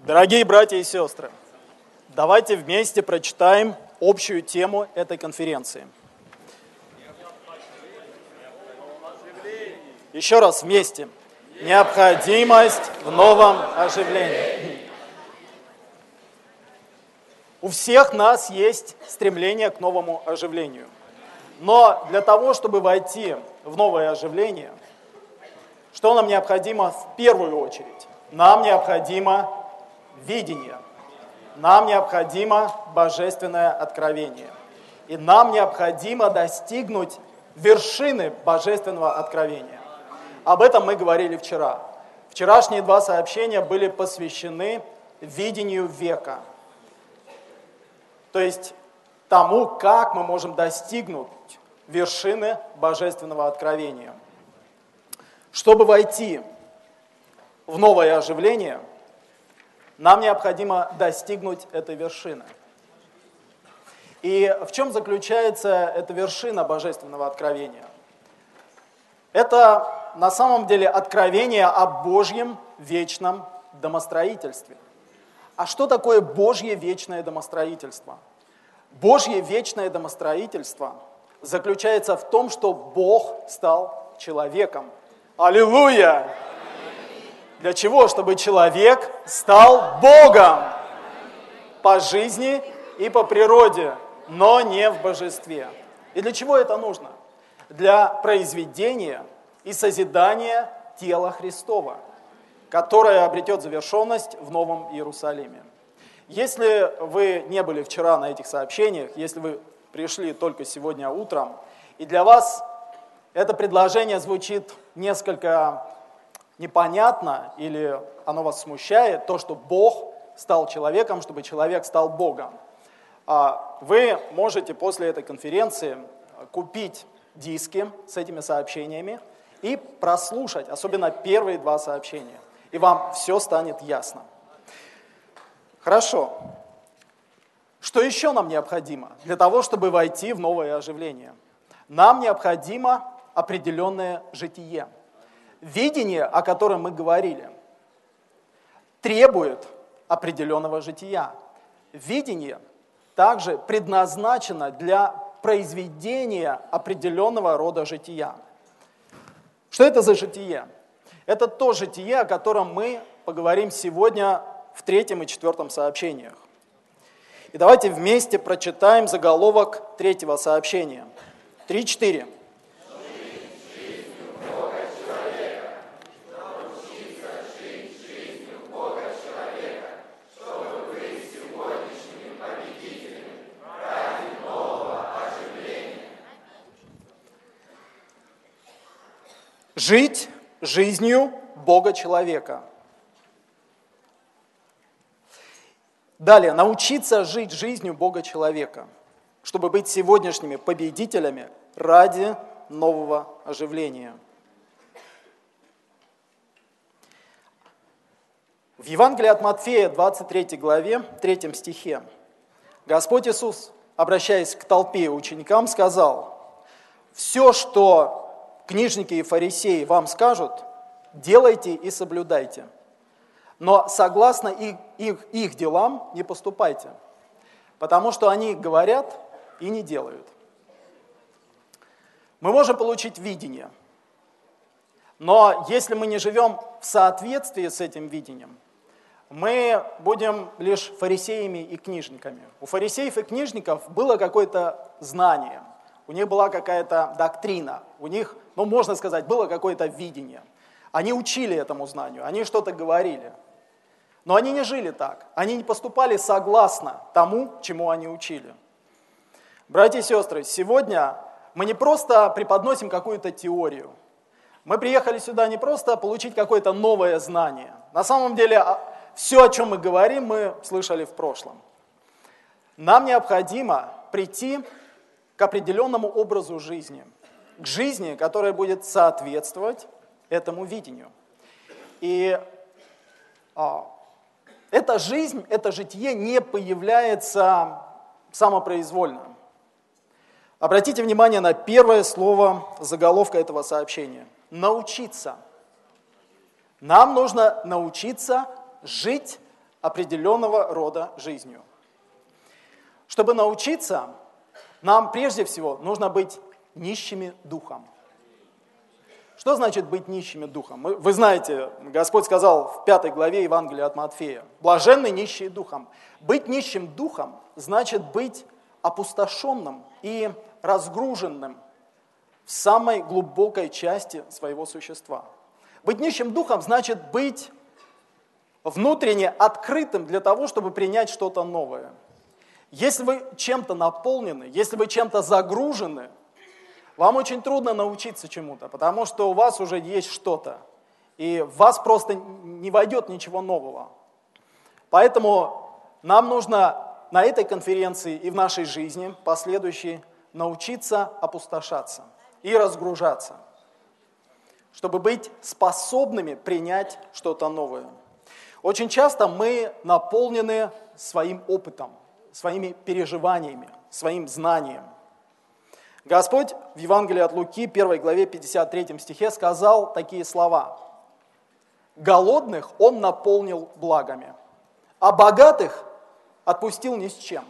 Дорогие братья и сестры, давайте вместе прочитаем общую тему этой конференции. Еще раз вместе. Необходимость в новом оживлении. У всех нас есть стремление к новому оживлению. Но для того, чтобы войти в новое оживление, что нам необходимо в первую очередь? Нам необходимо видение. Нам необходимо божественное откровение. И нам необходимо достигнуть вершины божественного откровения. Об этом мы говорили вчера. Вчерашние два сообщения были посвящены видению века. То есть тому, как мы можем достигнуть вершины божественного откровения. Чтобы войти в новое оживление, нам необходимо достигнуть этой вершины. И в чем заключается эта вершина божественного откровения? Это на самом деле откровение о Божьем вечном домостроительстве. А что такое Божье вечное домостроительство? Божье вечное домостроительство заключается в том, что Бог стал человеком. Аллилуйя! Для чего? Чтобы человек стал Богом по жизни и по природе, но не в божестве. И для чего это нужно? Для произведения и созидания тела Христова, которое обретет завершенность в Новом Иерусалиме. Если вы не были вчера на этих сообщениях, если вы пришли только сегодня утром, и для вас это предложение звучит несколько непонятно, или оно вас смущает, то, что Бог стал человеком, чтобы человек стал Богом, вы можете после этой конференции купить диски с этими сообщениями и прослушать, особенно первые два сообщения, и вам все станет ясно. Хорошо. Что еще нам необходимо для того, чтобы войти в новое оживление? Нам необходимо определенное житие. Видение, о котором мы говорили, требует определенного жития. Видение также предназначено для произведения определенного рода жития. Что это за житие? Это то житие, о котором мы поговорим сегодня в 3 и 4 сообщениях. И давайте вместе прочитаем заголовок 3 сообщения. 3-4. Жить жизнью Бога-человека. Далее, научиться жить жизнью Бога-человека, чтобы быть сегодняшними победителями ради нового оживления. В Евангелии от Матфея, 23 главе, 3 стихе, Господь Иисус, обращаясь к толпе и ученикам, сказал: «Все, что книжники и фарисеи вам скажут, делайте и соблюдайте. Но согласно их делам не поступайте, потому что они говорят и не делают». Мы можем получить видение, но если мы не живем в соответствии с этим видением, мы будем лишь фарисеями и книжниками. У фарисеев и книжников было какое-то знание, у них была какая-то доктрина, у них, можно сказать, было какое-то видение. Они учили этому знанию, они что-то говорили. Но они не жили так, они не поступали согласно тому, чему они учили. Братья и сестры, сегодня мы не просто преподносим какую-то теорию. Мы приехали сюда не просто получить какое-то новое знание. На самом деле, все, о чем мы говорим, мы слышали в прошлом. Нам необходимо прийти к определенному образу жизни, к жизни, которая будет соответствовать этому видению. И эта жизнь, это житие не появляется самопроизвольно. Обратите внимание на первое слово заголовка этого сообщения. Научиться. Нам нужно научиться жить определенного рода жизнью. Чтобы научиться, нам прежде всего нужно быть нищими духом. Что значит быть нищими духом? Вы знаете, Господь сказал в 5 главе Евангелия от Матфея: «Блаженны нищие духом». Быть нищим духом значит быть опустошенным и разгруженным в самой глубокой части своего существа. Быть нищим духом значит быть внутренне открытым для того, чтобы принять что-то новое. Если вы чем-то наполнены, если вы чем-то загружены, вам очень трудно научиться чему-то, потому что у вас уже есть что-то, и в вас просто не войдет ничего нового. Поэтому нам нужно на этой конференции и в нашей жизни последующей научиться опустошаться и разгружаться, чтобы быть способными принять что-то новое. Очень часто мы наполнены своим опытом, своими переживаниями, своим знанием. Господь в Евангелии от Луки, 1 главе 53 стихе сказал такие слова: «Голодных Он наполнил благами, а богатых отпустил ни с чем».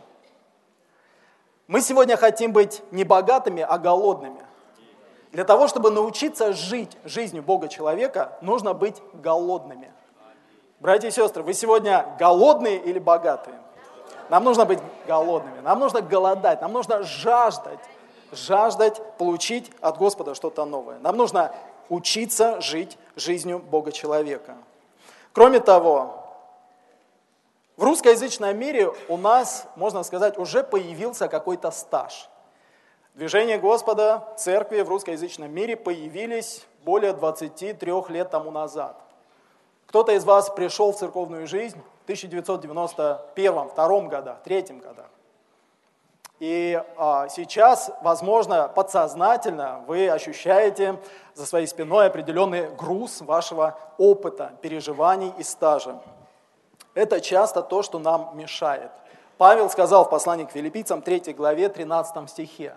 Мы сегодня хотим быть не богатыми, а голодными. Для того, чтобы научиться жить жизнью Бога-человека, нужно быть голодными. Братья и сестры, вы сегодня голодные или богатые? Нам нужно быть голодными, нам нужно голодать, нам нужно жаждать получить от Господа что-то новое. Нам нужно учиться жить жизнью Бога-человека. Кроме того, в русскоязычном мире у нас, можно сказать, уже появился какой-то стаж. Движения Господа, церкви в русскоязычном мире появились более 23 лет тому назад. Кто-то из вас пришел в церковную жизнь в 1991, 1992 годах, 1993 годах. И сейчас, возможно, подсознательно вы ощущаете за своей спиной определенный груз вашего опыта, переживаний и стажа. Это часто то, что нам мешает. Павел сказал в послании к Филиппийцам 3 главе 13 стихе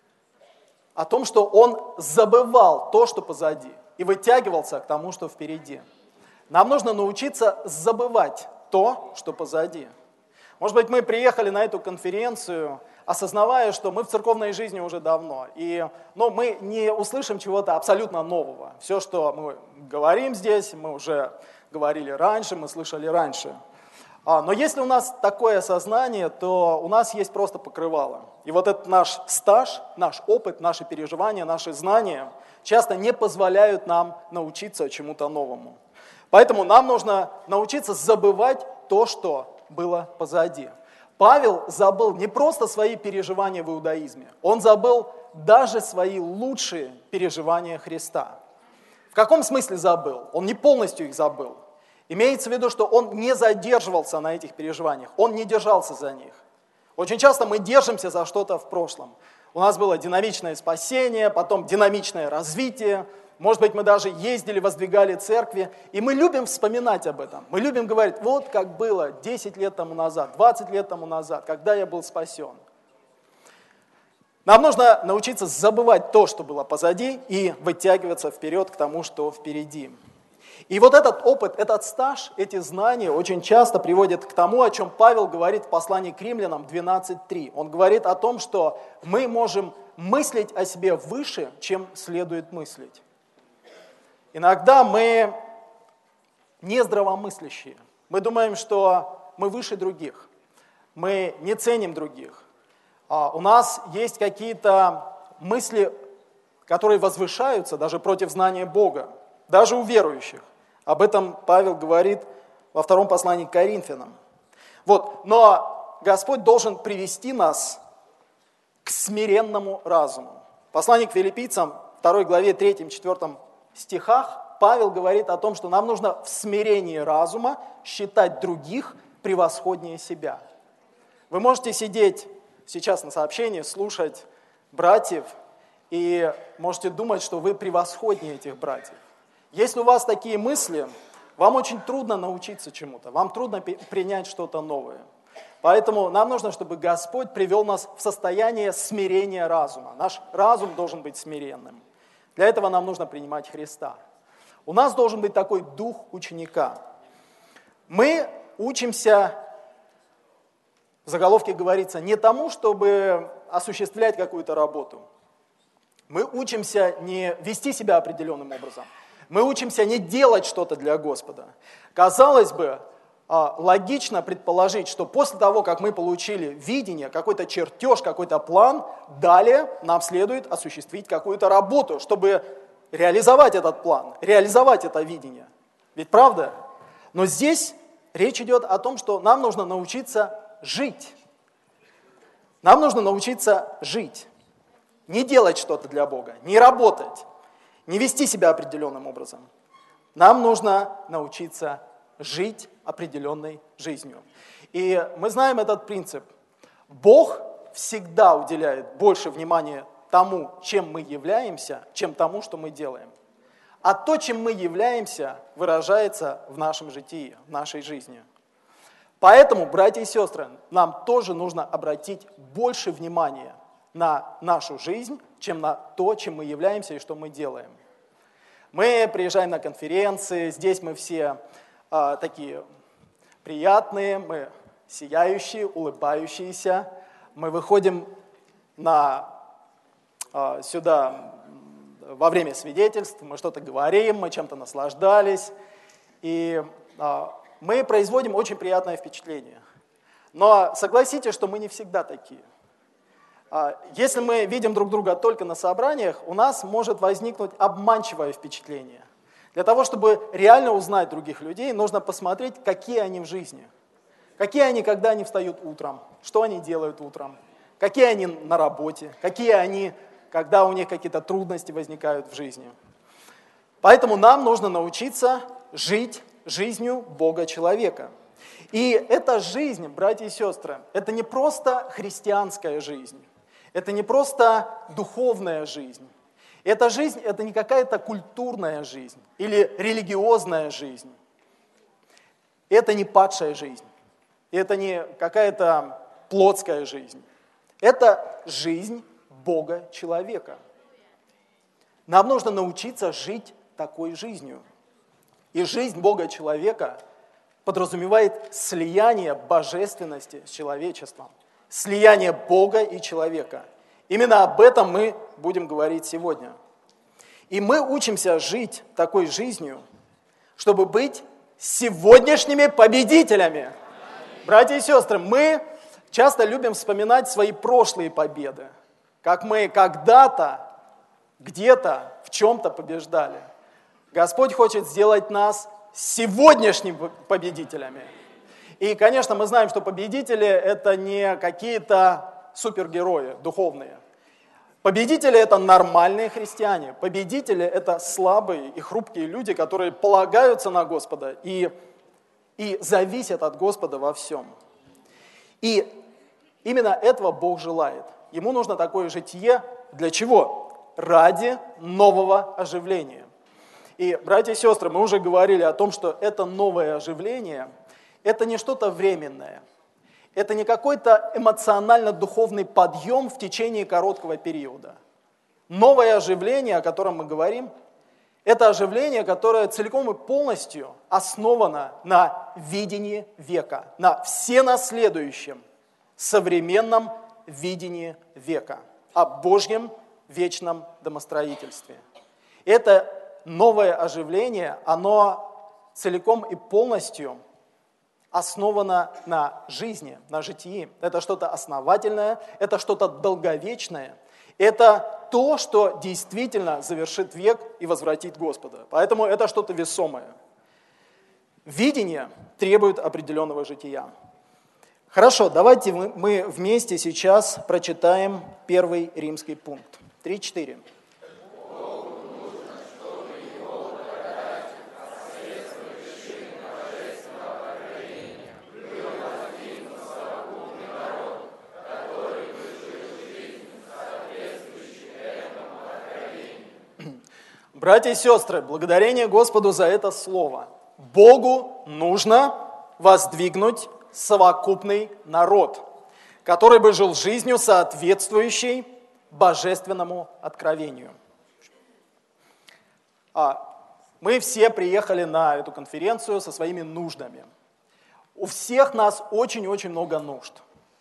о том, что он забывал то, что позади, и вытягивался к тому, что впереди. Нам нужно научиться забывать то, что позади. Может быть, мы приехали на эту конференцию, осознавая, что мы в церковной жизни уже давно, но мы не услышим чего-то абсолютно нового. Все, что мы говорим здесь, мы уже говорили раньше, мы слышали раньше. Но если у нас такое сознание, то у нас есть просто покрывало. И вот этот наш стаж, наш опыт, наши переживания, наши знания часто не позволяют нам научиться чему-то новому. Поэтому нам нужно научиться забывать то, что было позади. Павел забыл не просто свои переживания в иудаизме, он забыл даже свои лучшие переживания Христа. В каком смысле забыл? Он не полностью их забыл. Имеется в виду, что он не задерживался на этих переживаниях, он не держался за них. Очень часто мы держимся за что-то в прошлом. У нас было динамичное спасение, потом динамичное развитие. Может быть, мы даже ездили, воздвигали церкви, и мы любим вспоминать об этом. Мы любим говорить: вот как было 10 лет тому назад, 20 лет тому назад, когда я был спасен. Нам нужно научиться забывать то, что было позади, и вытягиваться вперед к тому, что впереди. И вот этот опыт, этот стаж, эти знания очень часто приводят к тому, о чем Павел говорит в послании к Римлянам 12:3. Он говорит о том, что мы можем мыслить о себе выше, чем следует мыслить. Иногда мы не здравомыслящие. Мы думаем, что мы выше других. Мы не ценим других. У нас есть какие-то мысли, которые возвышаются даже против знания Бога, даже у верующих. Об этом Павел говорит во втором послании к Коринфянам. Но Господь должен привести нас к смиренному разуму. Послание к Филиппийцам, 2 главе 3-4 стихах, Павел говорит о том, что нам нужно в смирении разума считать других превосходнее себя. Вы можете сидеть сейчас на сообщении, слушать братьев, и можете думать, что вы превосходнее этих братьев. Если у вас такие мысли, вам очень трудно научиться чему-то, вам трудно принять что-то новое. Поэтому нам нужно, чтобы Господь привел нас в состояние смирения разума. Наш разум должен быть смиренным. Для этого нам нужно принимать Христа. У нас должен быть такой дух ученика. Мы учимся, в заголовке говорится, не тому, чтобы осуществлять какую-то работу. Мы учимся не вести себя определенным образом. Мы учимся не делать что-то для Господа. Казалось бы, логично предположить, что после того, как мы получили видение, какой-то чертеж, какой-то план, далее нам следует осуществить какую-то работу, чтобы реализовать этот план, реализовать это видение. Ведь правда? Но здесь речь идет о том, что нам нужно научиться жить. Нам нужно научиться жить. Не делать что-то для Бога, не работать, не вести себя определенным образом. Нам нужно научиться жить определенной жизнью. И мы знаем этот принцип. Бог всегда уделяет больше внимания тому, чем мы являемся, чем тому, что мы делаем. А то, чем мы являемся, выражается в нашем житии, в нашей жизни. Поэтому, братья и сестры, нам тоже нужно обратить больше внимания на нашу жизнь, чем на то, чем мы являемся и что мы делаем. Мы приезжаем на конференции, здесь мы все такие приятные, мы сияющие, улыбающиеся. Мы выходим сюда во время свидетельств, мы что-то говорим, мы чем-то наслаждались, и мы производим очень приятное впечатление. Но согласитесь, что мы не всегда такие. Если мы видим друг друга только на собраниях, у нас может возникнуть обманчивое впечатление. Для того, чтобы реально узнать других людей, нужно посмотреть, какие они в жизни. Какие они, когда они встают утром, что они делают утром, какие они на работе, какие они, когда у них какие-то трудности возникают в жизни. Поэтому нам нужно научиться жить жизнью Бога-человека. И эта жизнь, братья и сестры, это не просто христианская жизнь, это не просто духовная жизнь. Эта жизнь – это не какая-то культурная жизнь или религиозная жизнь. Это не падшая жизнь, это не какая-то плотская жизнь. Это жизнь Бога-человека. Нам нужно научиться жить такой жизнью. И жизнь Бога-человека подразумевает слияние божественности с человечеством, слияние Бога и человека. Именно об этом мы будем говорить сегодня. И мы учимся жить такой жизнью, чтобы быть сегодняшними победителями. Братья и сестры, мы часто любим вспоминать свои прошлые победы, как мы когда-то, где-то, в чем-то побеждали. Господь хочет сделать нас сегодняшними победителями. И, конечно, мы знаем, что победители – это не какие-то супергерои духовные. Победители – это нормальные христиане. Победители – это слабые и хрупкие люди, которые полагаются на Господа и зависят от Господа во всем. И именно этого Бог желает. Ему нужно такое житие для чего? Ради нового оживления. И, братья и сестры, мы уже говорили о том, что это новое оживление – это не что-то временное. Это не какой-то эмоционально-духовный подъем в течение короткого периода. Новое оживление, о котором мы говорим, это оживление, которое целиком и полностью основано на видении века, на всенаследующем, современном видении века, о Божьем вечном домостроительстве. Это новое оживление, оно целиком и полностью основано на жизни, на житии. Это что-то основательное, это что-то долговечное. Это то, что действительно завершит век и возвратит Господа. Поэтому это что-то весомое. Видение требует определенного жития. Хорошо, давайте мы вместе сейчас прочитаем первый римский пункт. 3-4. Братья и сестры, благодарение Господу за это слово. Богу нужно воздвигнуть совокупный народ, который бы жил жизнью, соответствующей божественному откровению. Мы все приехали на эту конференцию со своими нуждами. У всех нас очень-очень много нужд.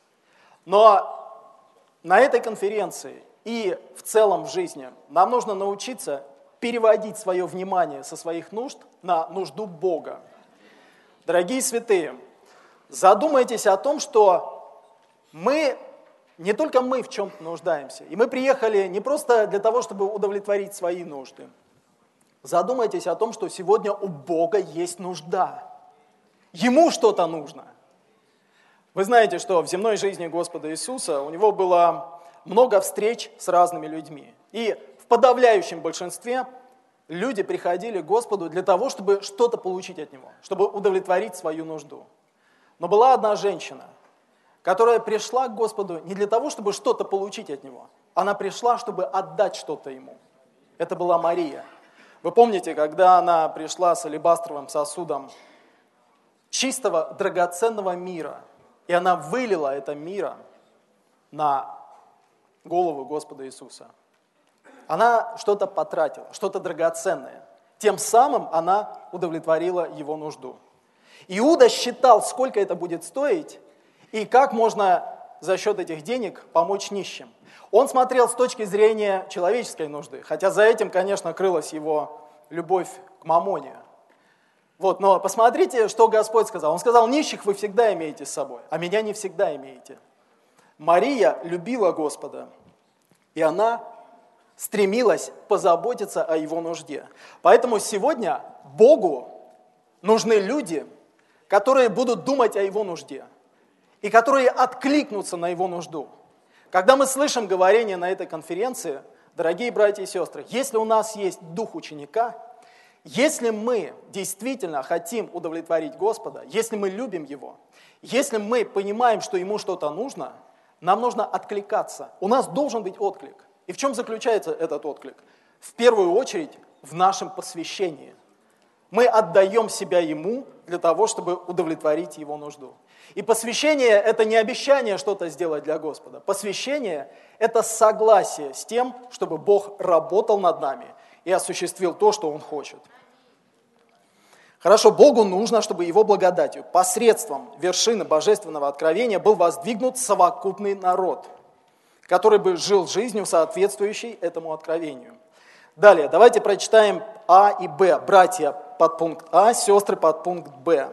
Но на этой конференции и в целом в жизни нам нужно научиться переводить свое внимание со своих нужд на нужду Бога. Дорогие святые, задумайтесь о том, что не только мы в чем-то нуждаемся. И мы приехали не просто для того, чтобы удовлетворить свои нужды. Задумайтесь о том, что сегодня у Бога есть нужда. Ему что-то нужно. Вы знаете, что в земной жизни Господа Иисуса у него было много встреч с разными людьми. И в подавляющем большинстве люди приходили к Господу для того, чтобы что-то получить от Него, чтобы удовлетворить свою нужду. Но была одна женщина, которая пришла к Господу не для того, чтобы что-то получить от Него. Она пришла, чтобы отдать что-то Ему. Это была Мария. Вы помните, когда она пришла с алебастровым сосудом чистого, драгоценного мира, и она вылила это мира на голову Господа Иисуса. Она что-то потратила, что-то драгоценное. Тем самым она удовлетворила его нужду. Иуда считал, сколько это будет стоить, и как можно за счет этих денег помочь нищим. Он смотрел с точки зрения человеческой нужды, хотя за этим, конечно, крылась его любовь к мамоне. Но посмотрите, что Господь сказал. Он сказал: нищих вы всегда имеете с собой, а меня не всегда имеете. Мария любила Господа, и она стремилась позаботиться о его нужде. Поэтому сегодня Богу нужны люди, которые будут думать о его нужде и которые откликнутся на его нужду. Когда мы слышим говорение на этой конференции, дорогие братья и сестры, если у нас есть дух ученика, если мы действительно хотим удовлетворить Господа, если мы любим Его, если мы понимаем, что Ему что-то нужно, нам нужно откликаться. У нас должен быть отклик. И в чем заключается этот отклик? В первую очередь в нашем посвящении. Мы отдаем себя Ему для того, чтобы удовлетворить Его нужду. И посвящение – это не обещание что-то сделать для Господа. Посвящение – это согласие с тем, чтобы Бог работал над нами и осуществил то, что Он хочет. Хорошо, Богу нужно, чтобы Его благодатью, посредством вершины божественного откровения был воздвигнут совокупный народ, который бы жил жизнью, соответствующей этому откровению. Далее, давайте прочитаем А и Б. Братья подпункт А, сестры подпункт Б.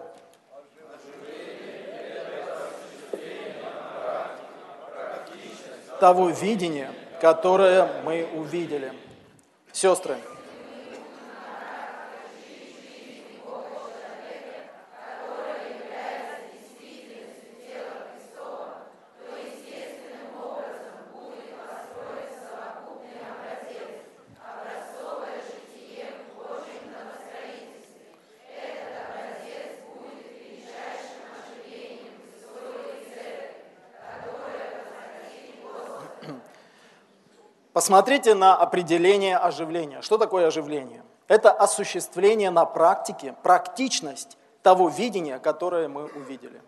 Того видения, которое мы увидели. Сестры. Посмотрите на определение оживления. Что такое оживление? Это осуществление на практике, практичность того видения, которое мы увидели.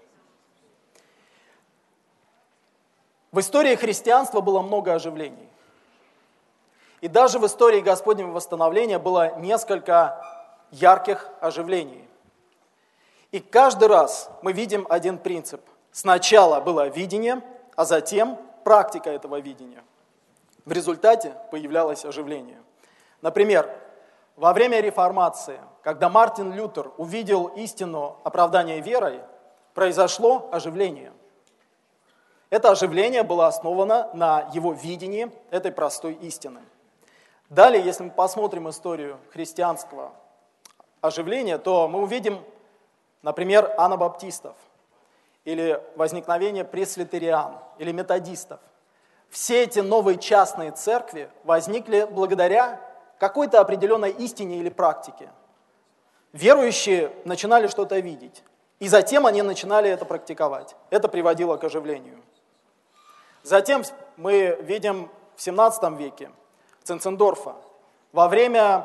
В истории христианства было много оживлений. И даже в истории Господнего восстановления было несколько ярких оживлений. И каждый раз мы видим один принцип. Сначала было видение, а затем практика этого видения. В результате появлялось оживление. Например, во время реформации, когда Мартин Лютер увидел истину оправдания верой, произошло оживление. Это оживление было основано на его видении этой простой истины. Далее, если мы посмотрим историю христианского оживления, то мы увидим, например, анабаптистов, или возникновение пресвитериан, или методистов. Все эти новые частные церкви возникли благодаря какой-то определенной истине или практике. Верующие начинали что-то видеть, и затем они начинали это практиковать. Это приводило к оживлению. Затем мы видим в 17 веке Цинцендорфа. Во время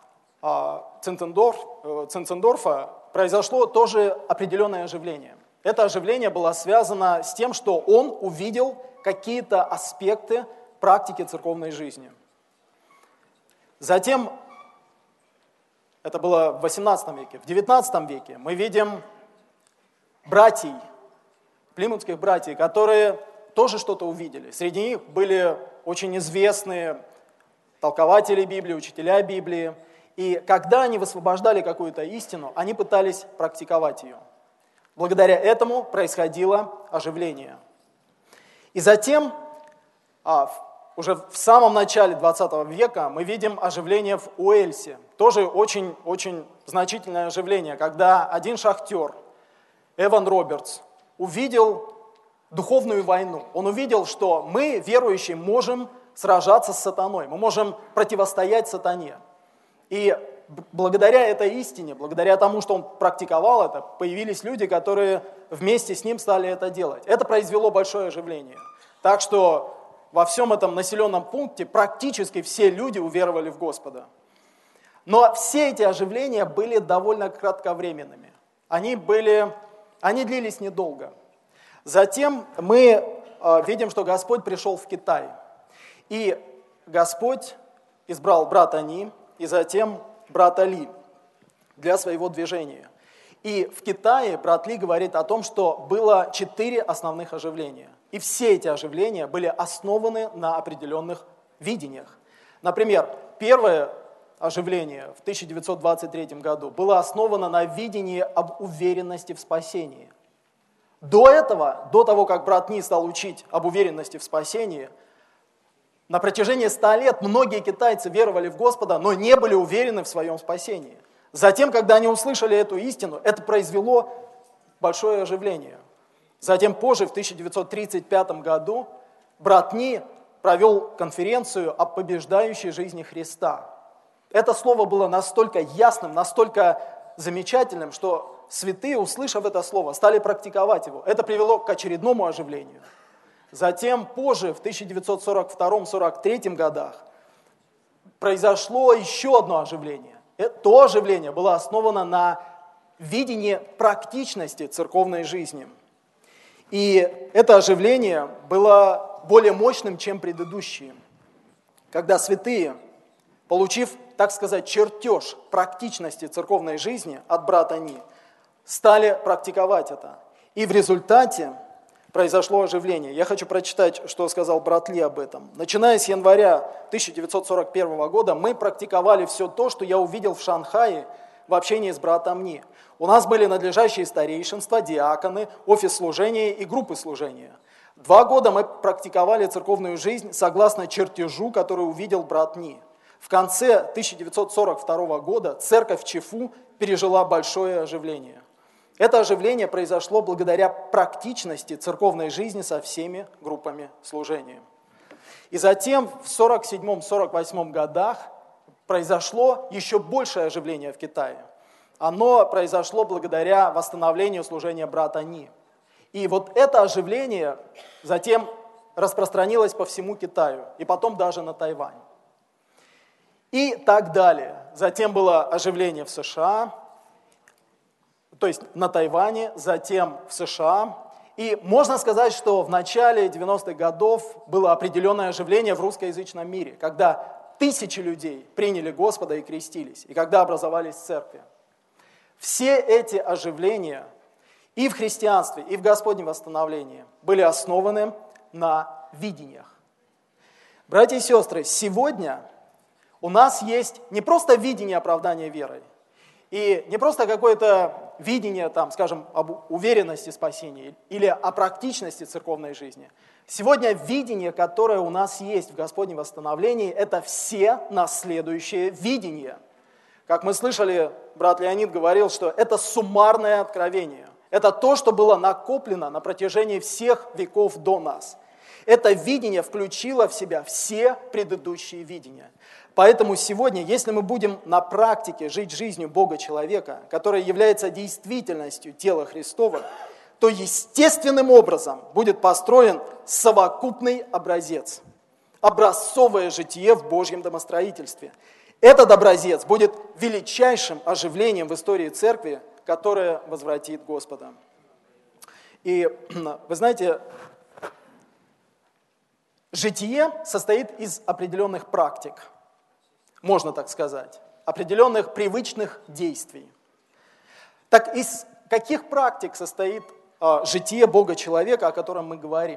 Цинцендорфа произошло тоже определенное оживление. Это оживление было связано с тем, что он увидел какие-то аспекты практики церковной жизни. Затем, это было в 18 веке, в 19 веке мы видим братьев, плимутских братьев, которые тоже что-то увидели. Среди них были очень известные толкователи Библии, учителя Библии. И когда они высвобождали какую-то истину, они пытались практиковать ее. Благодаря этому происходило оживление. И затем, уже в самом начале 20 века, мы видим оживление в Уэльсе. Тоже очень значительное оживление, когда один шахтер, Эван Робертс, увидел духовную войну. Он увидел, что мы, верующие, можем сражаться с сатаной, мы можем противостоять сатане. И благодаря этой истине, благодаря тому, что он практиковал это, появились люди, которые вместе с ним стали это делать. Это произвело большое оживление. Так что во всем этом населенном пункте практически все люди уверовали в Господа. Но все эти оживления были довольно кратковременными. Они длились недолго. Затем мы видим, что Господь пришел в Китай. И Господь избрал брата Ни и затем брата Ли для своего движения. И в Китае брат Ли говорит о том, что было 4 основных оживления. И все эти оживления были основаны на определенных видениях. Например, первое оживление в 1923 году было основано на видении об уверенности в спасении. До этого, до того, как брат Ни стал учить об уверенности в спасении, на протяжении 100 лет многие китайцы веровали в Господа, но не были уверены в своем спасении. Затем, когда они услышали эту истину, это произвело большое оживление. Затем позже, в 1935 году, брат Ни провел конференцию о побеждающей жизни Христа. Это слово было настолько ясным, настолько замечательным, что святые, услышав это слово, стали практиковать его. Это привело к очередному оживлению. Затем позже, в 1942-1943 годах, произошло еще одно оживление. То оживление было основано на видении практичности церковной жизни. И это оживление было более мощным, чем предыдущие. Когда святые, получив, так сказать, чертеж практичности церковной жизни от брата Ни, стали практиковать это. И в результате произошло оживление. Я хочу прочитать, что сказал брат Ли об этом. Начиная с января 1941 года мы практиковали все то, что я увидел в Шанхае в общении с братом Ни. У нас были надлежащие старейшинства, диаконы, офис служения и группы служения. 2 года мы практиковали церковную жизнь согласно чертежу, который увидел брат Ни. В конце 1942 года церковь Чифу пережила большое оживление. Это оживление произошло благодаря практичности церковной жизни со всеми группами служения. И затем в 1947-1948 годах произошло еще большее оживление в Китае. Оно произошло благодаря восстановлению служения брата Ни. И вот это оживление затем распространилось по всему Китаю, и потом даже на Тайвань. И так далее. Затем было оживление в США, то есть на Тайване, затем в США. И можно сказать, что в начале 90-х годов было определенное оживление в русскоязычном мире, когда тысячи людей приняли Господа и крестились, и когда образовались церкви. Все эти оживления и в христианстве, и в Господнем восстановлении были основаны на видениях. Братья и сестры, сегодня у нас есть не просто видение оправдания верой, и не просто какое-то видение, там, скажем, об уверенности спасения или о практичности церковной жизни. Сегодня видение, которое у нас есть в Господнем восстановлении, это все наследующие видения. Как мы слышали, брат Леонид говорил, что это суммарное откровение. Это то, что было накоплено на протяжении всех веков до нас. Это видение включило в себя все предыдущие видения. Поэтому сегодня, если мы будем на практике жить жизнью Бога-человека, которая является действительностью тела Христова, то естественным образом будет построен совокупный образец, образцовое житие в Божьем домостроительстве. Этот образец будет величайшим оживлением в истории церкви, которое возвратит Господа. И вы знаете, житие состоит из определенных практик, можно так сказать, определенных привычных действий. Так из каких практик состоит житие Бога-человека, о котором мы говорим?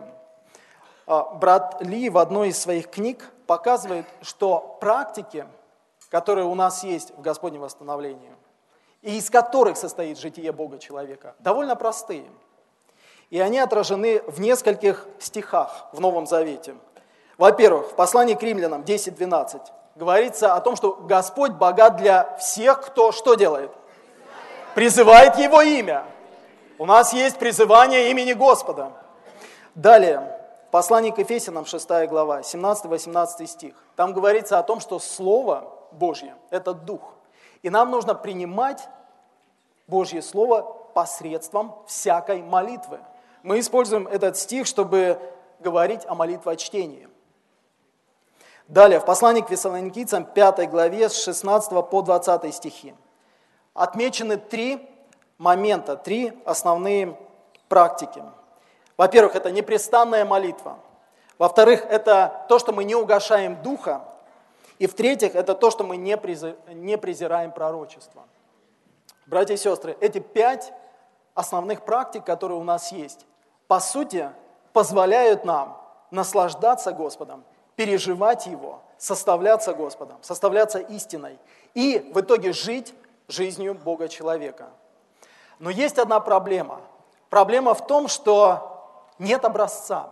Брат Ли в одной из своих книг показывает, что практики, которые у нас есть в Господнем восстановлении, и из которых состоит житие Бога-человека, довольно простые. И они отражены в нескольких стихах в Новом Завете. Во-первых, в послании к Римлянам 10:12 говорится о том, что Господь богат для всех, кто что делает? Призывает Его имя. У нас есть призывание имени Господа. Далее, в послании к Ефесянам 6 глава, 17-18 стих. Там говорится о том, что Слово Божье – это Дух. И нам нужно принимать Божье Слово посредством всякой молитвы. Мы используем этот стих, чтобы говорить о молитвочтении. Далее, в послании к Фессалоникийцам 5 главе с 16 по 20 стихи отмечены 3 момента, 3 основные практики. Во-первых, это непрестанная молитва. Во-вторых, это то, что мы не угашаем Духа. И в-третьих, это то, что мы не презираем пророчество. Братья и сестры, эти 5 основных практик, которые у нас есть, по сути, позволяют нам наслаждаться Господом, переживать Его, составляться Господом, составляться истиной и в итоге жить жизнью Бога-человека. Но есть одна проблема. Проблема в том, что нет образца.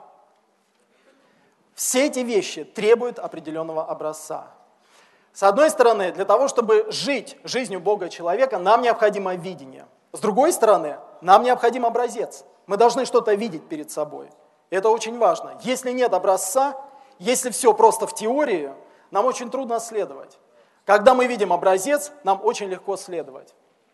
Все эти вещи требуют определенного образца. С одной стороны, для того, чтобы жить жизнью Бога-человека, нам необходимо видение. С другой стороны, нам необходим образец. Мы должны что-то видеть перед собой. Это очень важно. Если нет образца, если все просто в теории, нам очень трудно следовать. Когда мы видим образец, нам очень легко следовать.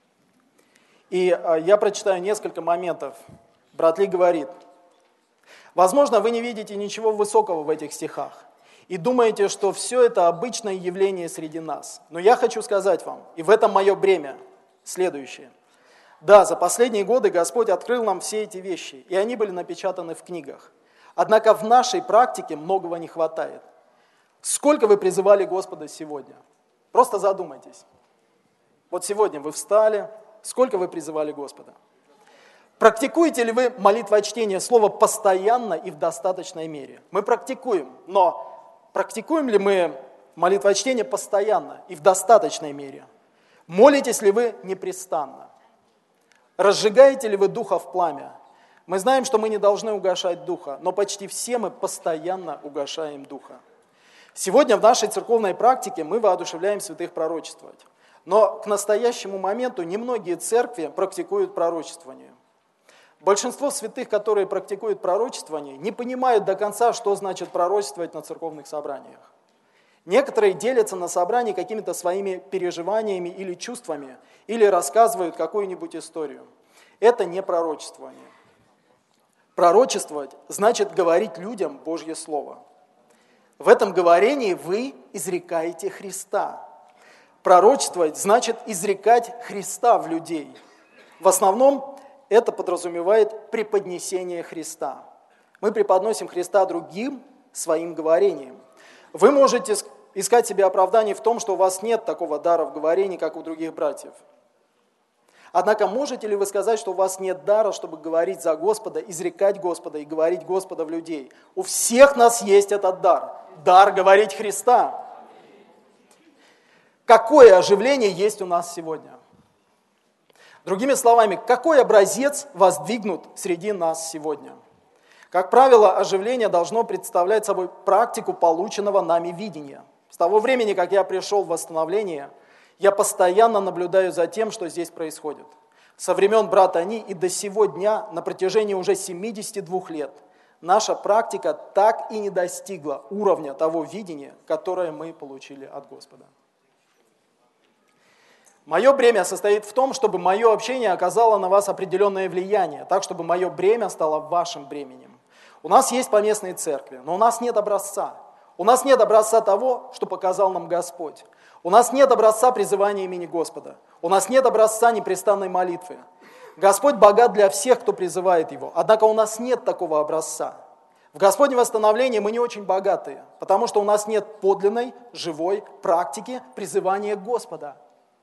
И я прочитаю несколько моментов. Брат Ли говорит: возможно, вы не видите ничего высокого в этих стихах и думаете, что все это обычное явление среди нас. Но я хочу сказать вам, и в этом мое бремя, следующее. Да, за последние годы Господь открыл нам все эти вещи, и они были напечатаны в книгах. Однако в нашей практике многого не хватает. Сколько вы призывали Господа сегодня? Просто задумайтесь. Вот сегодня вы встали, сколько вы призывали Господа? Практикуете ли вы молитвочтение слова постоянно и в достаточной мере? Мы практикуем, но практикуем ли мы молитвочтение постоянно и в достаточной мере? Молитесь ли вы непрестанно? Разжигаете ли вы духа в пламя? Мы знаем, что мы не должны угашать духа, но почти все мы постоянно угашаем духа. Сегодня в нашей церковной практике мы воодушевляем святых пророчествовать. Но к настоящему моменту немногие церкви практикуют пророчествование. Большинство святых, которые практикуют пророчествование, не понимают до конца, что значит пророчествовать на церковных собраниях. Некоторые делятся на собрании какими-то своими переживаниями или чувствами, или рассказывают какую-нибудь историю. Это не пророчествование. Пророчествовать значит говорить людям Божье Слово. В этом говорении вы изрекаете Христа. Пророчествовать значит изрекать Христа в людей. В основном это подразумевает преподнесение Христа. Мы преподносим Христа другим своим говорением. Вы можете искать себе оправдание в том, что у вас нет такого дара в говорении, как у других братьев. Однако можете ли вы сказать, что у вас нет дара, чтобы говорить за Господа, изрекать Господа и говорить Господа в людей? У всех нас есть этот дар. Дар говорить Христа. Какое оживление есть у нас сегодня? Другими словами, какой образец воздвигнут среди нас сегодня? Как правило, оживление должно представлять собой практику полученного нами видения. С того времени, как я пришел в восстановление, я постоянно наблюдаю за тем, что здесь происходит. Со времен брата Ни и до сего дня, на протяжении уже 72 лет, наша практика так и не достигла уровня того видения, которое мы получили от Господа. Мое бремя состоит в том, чтобы мое общение оказало на вас определенное влияние, так, чтобы мое бремя стало вашим бременем. У нас есть поместные церкви, но у нас нет образца. У нас нет образца того, что показал нам Господь. У нас нет образца призывания имени Господа. У нас нет образца непрестанной молитвы. Господь богат для всех, кто призывает Его. Однако у нас нет такого образца. В Господнем восстановлении мы не очень богатые, потому что у нас нет подлинной, живой практики призывания Господа.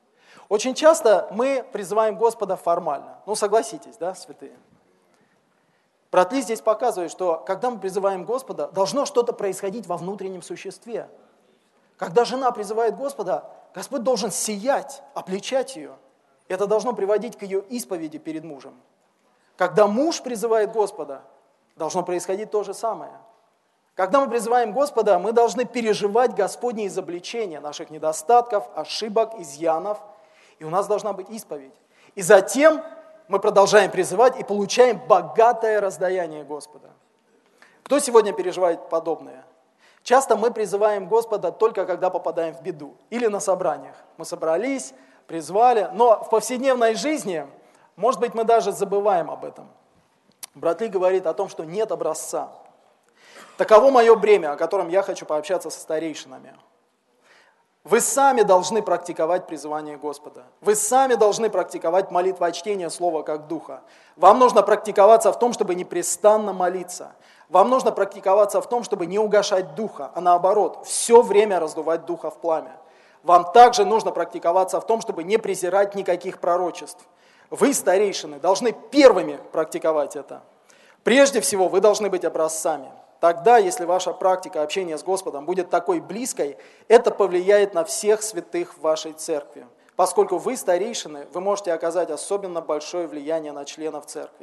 Очень часто мы призываем Господа формально. Ну, согласитесь, да, святые? Брат Ли здесь показывает, что когда мы призываем Господа, должно что-то происходить во внутреннем существе. Когда жена призывает Господа, Господь должен сиять, обличать ее. Это должно приводить к ее исповеди перед мужем. Когда муж призывает Господа, должно происходить то же самое. Когда мы призываем Господа, мы должны переживать Господне изобличение наших недостатков, ошибок, изъянов, и у нас должна быть исповедь. И затем мы продолжаем призывать и получаем богатое раздаяние Господа. Кто сегодня переживает подобное? Часто мы призываем Господа только когда попадаем в беду или на собраниях. Мы собрались, призвали, но в повседневной жизни, может быть, мы даже забываем об этом. Брат Ли говорит о том, что нет образца. Таково мое бремя, о котором я хочу пообщаться со старейшинами. Вы сами должны практиковать призывание Господа. Вы сами должны практиковать молитвочтение Слова как Духа. Вам нужно практиковаться в том, чтобы непрестанно молиться. Вам нужно практиковаться в том, чтобы не угашать Духа, а наоборот, все время раздувать Духа в пламя. Вам также нужно практиковаться в том, чтобы не презирать никаких пророчеств. Вы, старейшины, должны первыми практиковать это. Прежде всего, вы должны быть образцами. Тогда, если ваша практика общения с Господом будет такой близкой, это повлияет на всех святых в вашей церкви. Поскольку вы старейшины, вы можете оказать особенно большое влияние на членов церкви.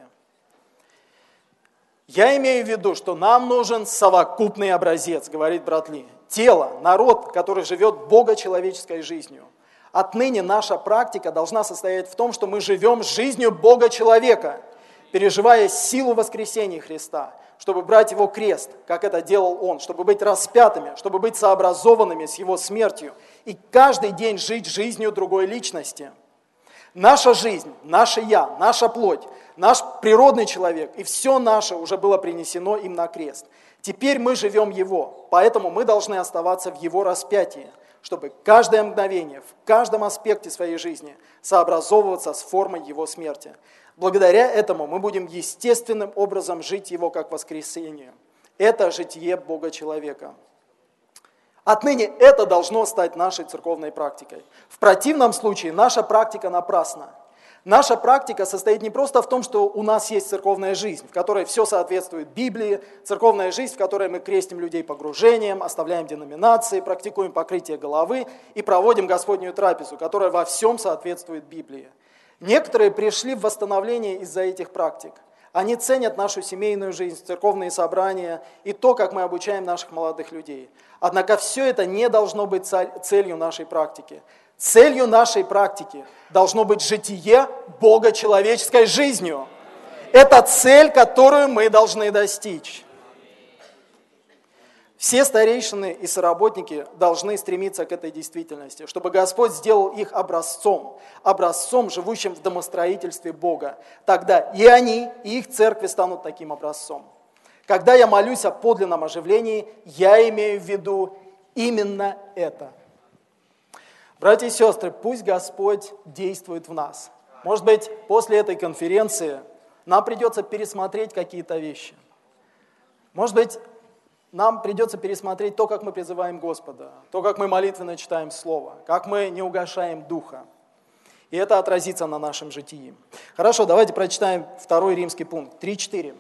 Я имею в виду, что нам нужен совокупный образец, говорит брат Ли. Тело, народ, который живет богочеловеческой жизнью. Отныне наша практика должна состоять в том, что мы живем жизнью Бога-человека, переживая силу воскресения Христа, чтобы брать Его крест, как это делал Он, чтобы быть распятыми, чтобы быть сообразованными с Его смертью и каждый день жить жизнью другой личности. Наша жизнь, наше «я», наша плоть, наш природный человек и все наше уже было принесено им на крест. Теперь мы живем Его, поэтому мы должны оставаться в Его распятии, чтобы каждое мгновение, в каждом аспекте своей жизни сообразовываться с формой Его смерти. Благодаря этому мы будем естественным образом жить Его как воскресение. Это житие Бога-человека. Отныне это должно стать нашей церковной практикой. В противном случае наша практика напрасна. Наша практика состоит не просто в том, что у нас есть церковная жизнь, в которой все соответствует Библии, церковная жизнь, в которой мы крестим людей погружением, оставляем деноминации, практикуем покрытие головы и проводим Господнюю трапезу, которая во всем соответствует Библии. Некоторые пришли в восстановление из-за этих практик. Они ценят нашу семейную жизнь, церковные собрания и то, как мы обучаем наших молодых людей. Однако все это не должно быть целью нашей практики. Целью нашей практики должно быть житие Бога-человеческой жизнью. Это цель, которую мы должны достичь. Все старейшины и соработники должны стремиться к этой действительности, чтобы Господь сделал их образцом, живущим в домостроительстве Бога. Тогда и они, и их церкви станут таким образцом. Когда я молюсь о подлинном оживлении, я имею в виду именно это. Братья и сестры, пусть Господь действует в нас. Может быть, после этой конференции нам придется пересмотреть какие-то вещи. Может быть, нам придется пересмотреть то, как мы призываем Господа, то, как мы молитвенно читаем Слово, как мы не угашаем Духа. И это отразится на нашем житии. Хорошо, давайте прочитаем 2 римский пункт, 3-4.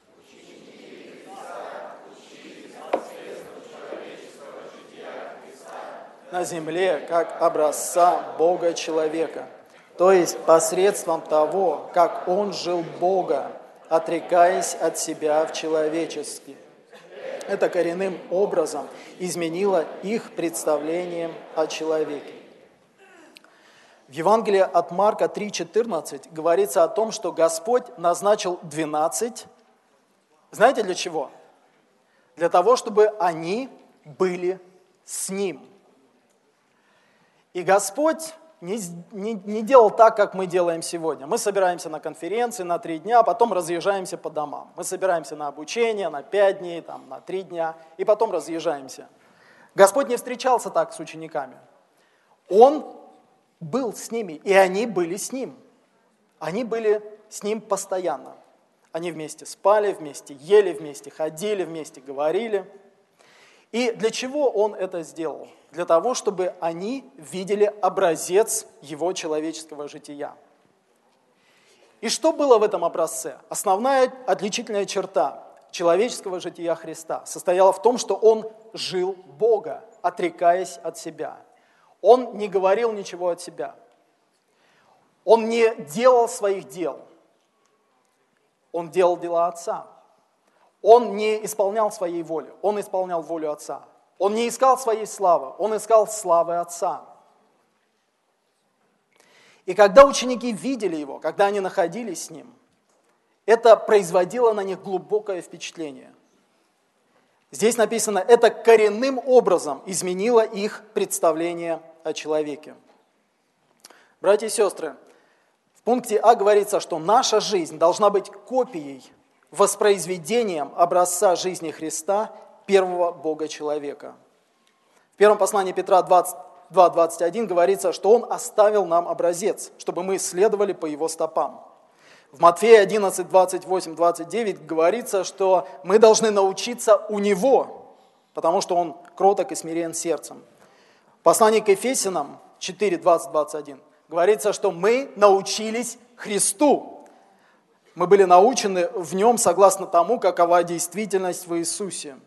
На земле, как образца Бога-человека, то есть посредством того, как Он жил Бога, отрекаясь от себя в человечестве. Это коренным образом изменило их представление о человеке. В Евангелии от Марка 3:14 говорится о том, что Господь назначил 12. Знаете для чего? Для того, чтобы они были с Ним. И Господь не делал так, как мы делаем сегодня. Мы собираемся на конференции на 3 дня, а потом разъезжаемся по домам. Мы собираемся на обучение на 5 дней, на 3 дня, и потом разъезжаемся. Господь не встречался так с учениками. Он был с ними, и они были с Ним. Они были с Ним постоянно. Они вместе спали, вместе ели, вместе ходили, вместе говорили. И для чего Он это сделал? Для того, чтобы они видели образец Его человеческого жития. И что было в этом образце? Основная отличительная черта человеческого жития Христа состояла в том, что Он жил Бога, отрекаясь от себя. Он не говорил ничего от себя. Он не делал своих дел. Он делал дела Отца. Он не исполнял своей воли, Он исполнял волю Отца. Он не искал своей славы, Он искал славы Отца. И когда ученики видели Его, когда они находились с Ним, это производило на них глубокое впечатление. Здесь написано, это коренным образом изменило их представление о человеке. Братья и сестры, в пункте А говорится, что наша жизнь должна быть копией, воспроизведением образца жизни Христа, первого Бога-человека. В первом послании Петра 2:21 говорится, что Он оставил нам образец, чтобы мы следовали по Его стопам. В Матфея 11:28-29 говорится, что мы должны научиться у Него, потому что Он кроток и смирен сердцем. В послании к Ефесянам 4:20-21 говорится, что мы научились Христу. Мы были научены в Нем согласно тому, какова действительность в Иисусе.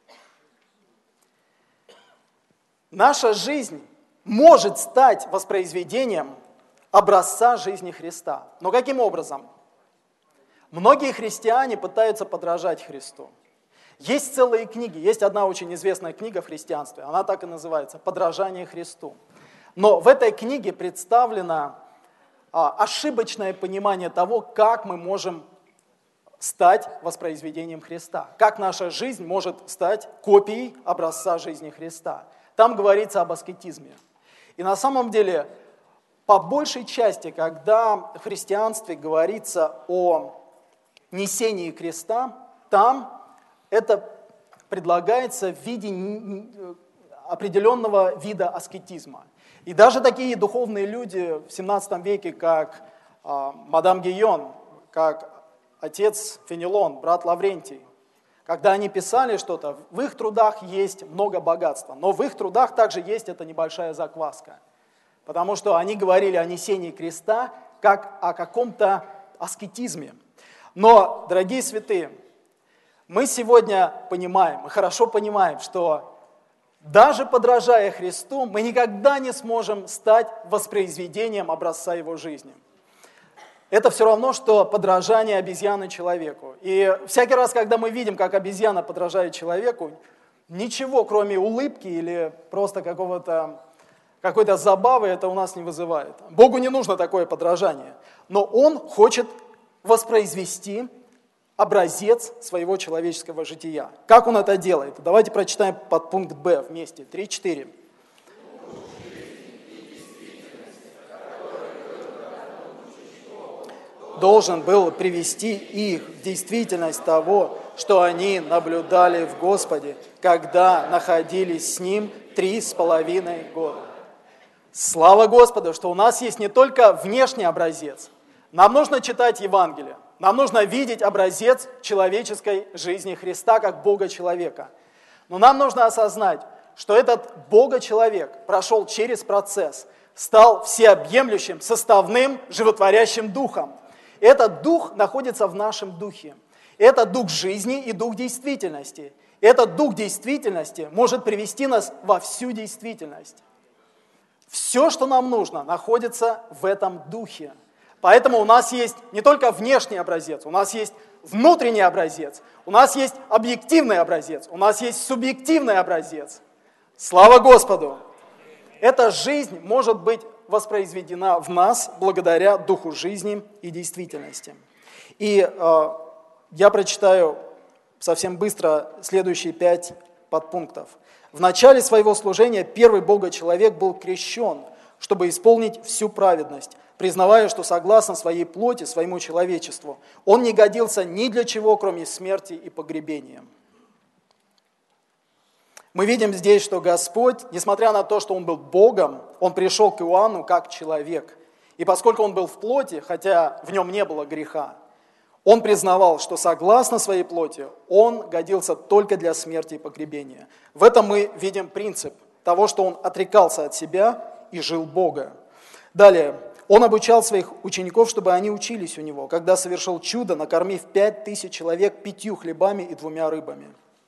Наша жизнь может стать воспроизведением образца жизни Христа. Но каким образом? Многие христиане пытаются подражать Христу. Есть целые книги, есть одна очень известная книга в христианстве, она так и называется «Подражание Христу». Но в этой книге представлено ошибочное понимание того, как мы можем стать воспроизведением Христа, как наша жизнь может стать копией образца жизни Христа. Там говорится об аскетизме. И на самом деле, по большей части, когда в христианстве говорится о несении креста, там это предлагается в виде определенного вида аскетизма. И даже такие духовные люди в 17 веке, как мадам Гийон, как отец Фенелон, брат Лаврентий, когда они писали что-то, в их трудах есть много богатства, но в их трудах также есть эта небольшая закваска. Потому что они говорили о несении креста как о каком-то аскетизме. Но, дорогие святые, мы сегодня понимаем, мы хорошо понимаем, что даже подражая Христу, мы никогда не сможем стать воспроизведением образца Его жизни. Это все равно, что подражание обезьяны человеку. И всякий раз, когда мы видим, как обезьяна подражает человеку, ничего, кроме улыбки или просто какой-то забавы, это у нас не вызывает. Богу не нужно такое подражание, но Он хочет воспроизвести образец своего человеческого жития. Как Он это делает? Давайте прочитаем подпункт Б вместе. 3-4. Должен был привести их в действительность того, что они наблюдали в Господе, когда находились с Ним 3,5 года. Слава Господу, что у нас есть не только внешний образец. Нам нужно читать Евангелие. Нам нужно видеть образец человеческой жизни Христа как Бога-человека. Но нам нужно осознать, что этот Бога-человек прошел через процесс, стал всеобъемлющим, составным, животворящим духом. Этот дух находится в нашем духе. Это дух жизни и дух действительности. Этот дух действительности может привести нас во всю действительность. Все, что нам нужно, находится в этом духе. Поэтому у нас есть не только внешний образец, у нас есть внутренний образец, у нас есть объективный образец, у нас есть субъективный образец. Слава Господу! Эта жизнь может быть воспроизведена в нас благодаря духу жизни и действительности. И я прочитаю совсем быстро следующие 5 подпунктов. В начале своего служения первый Бога-человек был крещен, чтобы исполнить всю праведность, признавая, что согласно своей плоти, своему человечеству, он не годился ни для чего, кроме смерти и погребения. Мы видим здесь, что Господь, несмотря на то, что Он был Богом, Он пришел к Иоанну как человек. И поскольку Он был в плоти, хотя в Нем не было греха, Он признавал, что согласно своей плоти он годился только для смерти и погребения. В этом мы видим принцип того, что он отрекался от себя и жил Бога. Далее, он обучал своих учеников, чтобы они учились у него, когда совершил чудо, накормив 5000 человек 5 хлебами и 2 рыбами.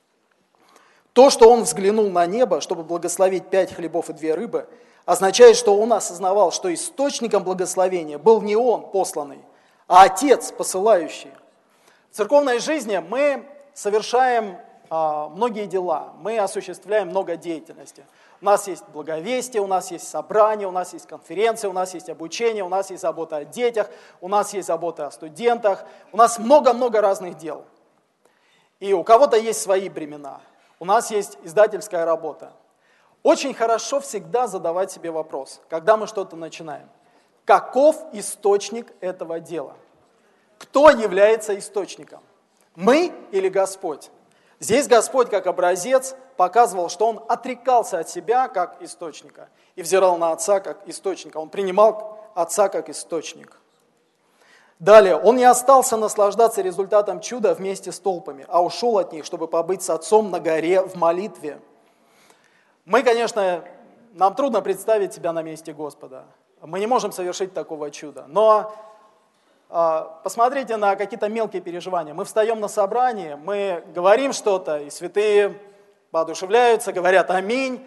То, что он взглянул на небо, чтобы благословить 5 хлебов и 2 рыбы, означает, что он осознавал, что источником благословения был не он посланный, а Отец посылающий. В церковной жизни мы совершаем многие дела, мы осуществляем много деятельности. У нас есть благовестие, у нас есть собрания, у нас есть конференции, у нас есть обучение, у нас есть забота о детях, у нас есть забота о студентах, у нас много-много разных дел. И у кого-то есть свои бремена, у нас есть издательская работа. Очень хорошо всегда задавать себе вопрос, когда мы что-то начинаем. Каков источник этого дела? Кто является источником? Мы или Господь? Здесь Господь как образец показывал, что Он отрекался от себя как источника и взирал на Отца как источника. Он принимал Отца как источник. Далее, Он не остался наслаждаться результатом чуда вместе с толпами, а ушел от них, чтобы побыть с Отцом на горе в молитве. Мы, конечно, нам трудно представить себя на месте Господа. Мы не можем совершить такого чуда. Но посмотрите на какие-то мелкие переживания. Мы встаем на собрание, мы говорим что-то, и святые воодушевляются, говорят «Аминь».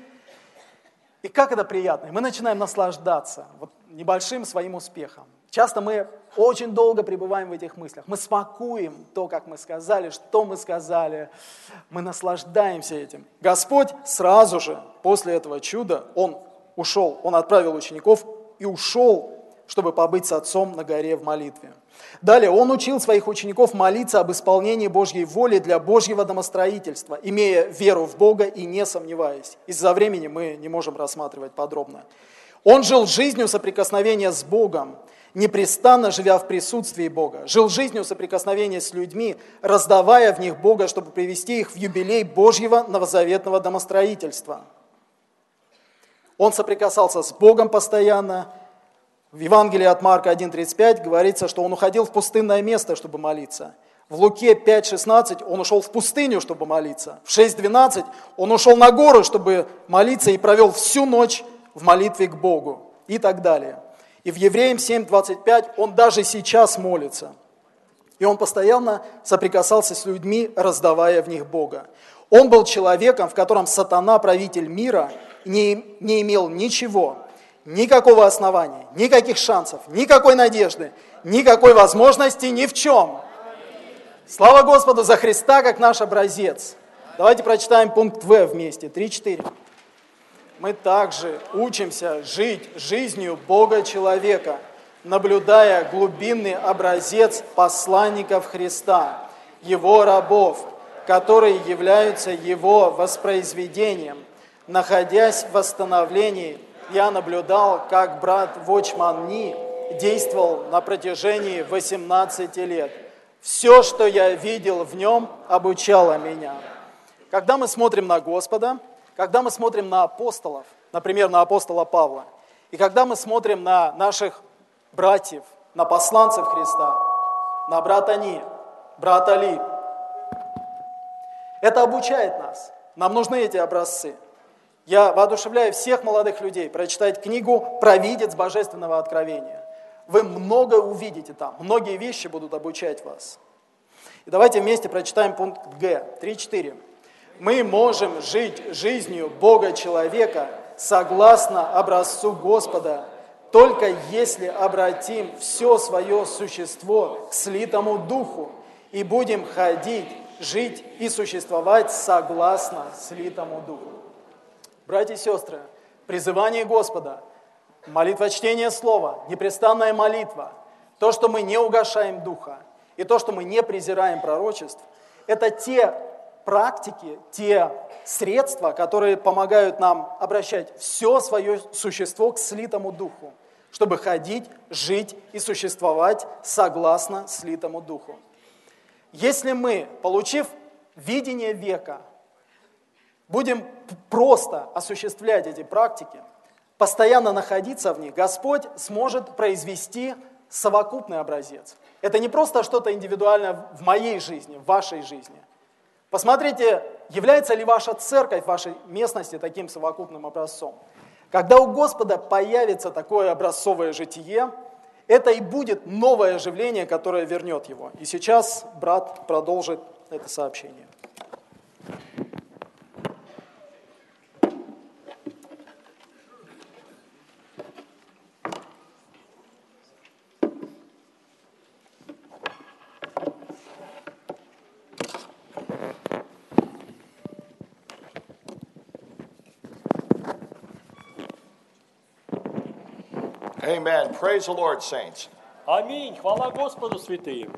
И как это приятно. И мы начинаем наслаждаться небольшим своим успехом. Часто мы очень долго пребываем в этих мыслях. Мы смакуем то, как мы сказали, что мы сказали. Мы наслаждаемся этим. Господь сразу же после этого чуда, Он ушел, Он отправил учеников и ушел, чтобы побыть с Отцом на горе в молитве. Далее, Он учил своих учеников молиться об исполнении Божьей воли для Божьего домостроительства, имея веру в Бога и не сомневаясь. Из-за времени мы не можем рассматривать подробно. Он жил жизнью соприкосновения с Богом, непрестанно живя в присутствии Бога. Жил жизнью соприкосновения с людьми, раздавая в них Бога, чтобы привести их в юбилей Божьего новозаветного домостроительства. Он соприкасался с Богом постоянно. В Евангелии от Марка 1:35 говорится, что он уходил в пустынное место, чтобы молиться. В Луке 5:16 он ушел в пустыню, чтобы молиться. В 6:12 он ушел на гору, чтобы молиться, и провел всю ночь в молитве к Богу. И так далее. И в Евреям 7:25 он даже сейчас молится. И он постоянно соприкасался с людьми, раздавая в них Бога. Он был человеком, в котором сатана, правитель мира, не имел ничего, никакого основания, никаких шансов, никакой надежды, никакой возможности ни в чем. Слава Господу за Христа, как наш образец. Давайте прочитаем пункт В вместе, 3-4. Мы также учимся жить жизнью Бога-человека, наблюдая глубинный образец посланников Христа, Его рабов, которые являются Его воспроизведением. Находясь в восстановлении, я наблюдал, как брат Вочман Ни действовал на протяжении 18 лет. Все, что я видел в нем, обучало меня. Когда мы смотрим на Господа, когда мы смотрим на апостолов, например, на апостола Павла, и когда мы смотрим на наших братьев, на посланцев Христа, на брата Ни, брата Ли, это обучает нас. Нам нужны эти образцы. Я воодушевляю всех молодых людей прочитать книгу «Провидец божественного откровения». Вы много увидите там, многие вещи будут обучать вас. И давайте вместе прочитаем пункт Г, 3-4. Мы можем жить жизнью Бога-человека согласно образцу Господа, только если обратим все свое существо к слитому Духу и будем ходить, жить и существовать согласно слитому Духу. Братья и сестры, призывание Господа, молитва чтения Слова, непрестанная молитва, то, что мы не угашаем Духа, и то, что мы не презираем пророчеств, это те практики, те средства, которые помогают нам обращать все свое существо к слитому Духу, чтобы ходить, жить и существовать согласно слитому Духу. Если мы, получив видение века, будем просто осуществлять эти практики, постоянно находиться в них, Господь сможет произвести совокупный образец. Это не просто что-то индивидуальное в моей жизни, в вашей жизни. Посмотрите, является ли ваша церковь, вашей местности таким совокупным образцом. Когда у Господа появится такое образцовое житие, это и будет новое оживление, которое вернет его. И сейчас брат продолжит это сообщение. Amen. Praise the Lord, saints. Аминь. Хвала Господу, святые.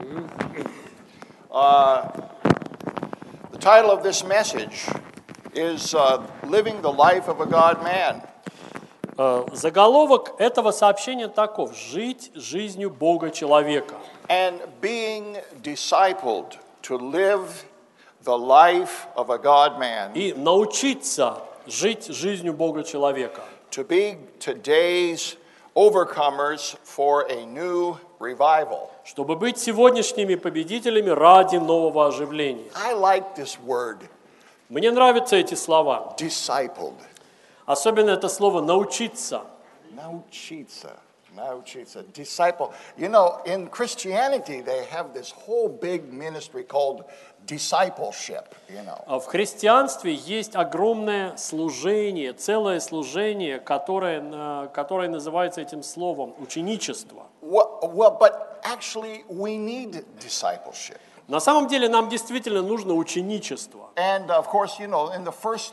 The title of this message is Living the Life of a God-Man. Заголовок этого сообщения таков: «Жить жизнью Бога-человека». And being discipled to live the life of a God-Man. И научиться жить жизнью Бога-человека. To be today's overcomers for a new revival. Чтобы быть сегодняшними победителями ради нового оживления. I like this word, Мне нравятся эти слова. discipled. Особенно это слово «научиться». Naучиться. Disciple. You know, in Christianity, they have this whole big ministry called discipleship, you know. В христианстве есть огромное служение, целое служение, которое называется этим словом «ученичество». Well, but actually, we need discipleship. На самом деле нам действительно нужно ученичество. And of course, you know, in the first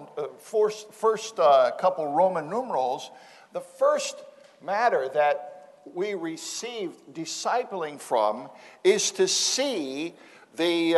couple Roman numerals, the first matter that we received discipling from is to see the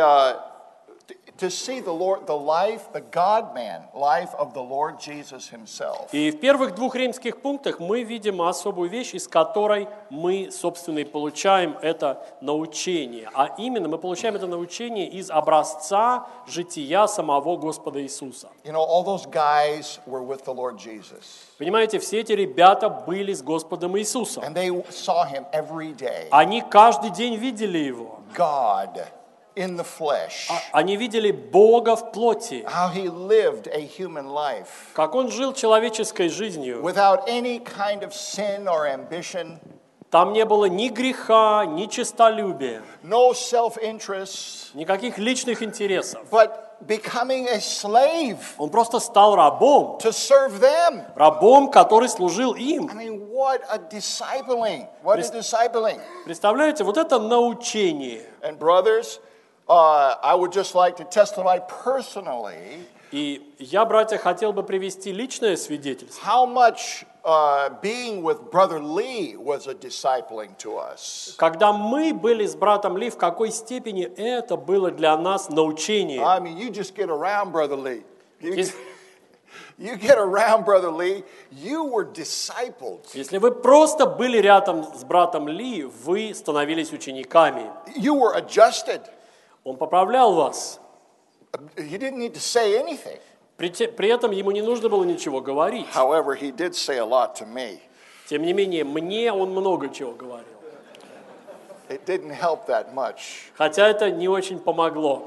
Lord, the life, the God-man life of the Lord Jesus Himself. И в первых двух римских пунктах мы видим особую вещь, из которой мы, собственно, и получаем это научение. А именно, мы получаем это научение из образца жития самого Господа Иисуса. You know, all those guys were with the Lord Jesus. Понимаете, все эти ребята были с Господом Иисусом. And they saw Him every day. Они каждый день видели Его. God in the flesh. Они видели Бога в плоти. How He lived a human life. Как Он жил человеческой жизнью. Without any kind of sin or ambition. Там не было ни греха, ни честолюбия. No self-interest. Никаких личных интересов. But becoming a slave. Он просто стал рабом. To serve them. Рабом, который служил им. I mean, what a discipling. What is discipling? Представляете, вот это научение. And brothers, I would just like to testify personally. И я, братья, хотел бы привести личное свидетельство. How much being with Brother Lee was a discipling to us. Когда мы были с братом Ли, в какой степени это было для нас научение. I mean, you just get around Brother Lee. You get around Brother Lee, you were discipled. Если вы просто были рядом с братом Ли, вы становились учениками. You were adjusted. Он поправлял вас. You didn't need to say anything. При этом ему не нужно было ничего говорить. However, he did say a lot to me. Тем не менее, мне он много чего говорил. It didn't help that much. Хотя это не очень помогло.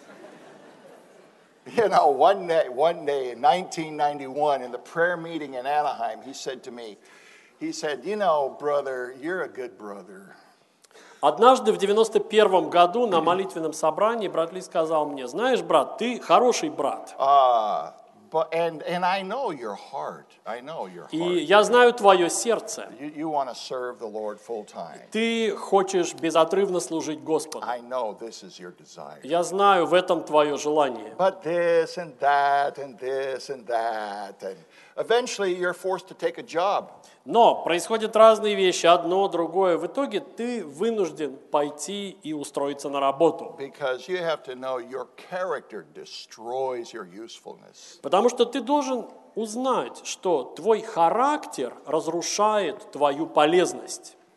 You know, one day in 1991, in the prayer meeting in Anaheim, he said to me, you know, brother, you're a good brother. Однажды в 91 году на молитвенном собрании брат Ли сказал мне: знаешь, брат, ты хороший брат. And I know your heart. I know your heart. И я знаю твое сердце. You want to serve the Lord full time. Ты хочешь безотрывно служить Господу. I know this is your desire. Я знаю, в этом твое желание. But this and that and this and that, and eventually you're forced to take a job. Но происходят разные вещи, одно, другое. В итоге ты вынужден пойти и устроиться на работу. Because you have to know your character destroys your usefulness. Потому что ты должен узнать, что твой характер разрушает твою полезность.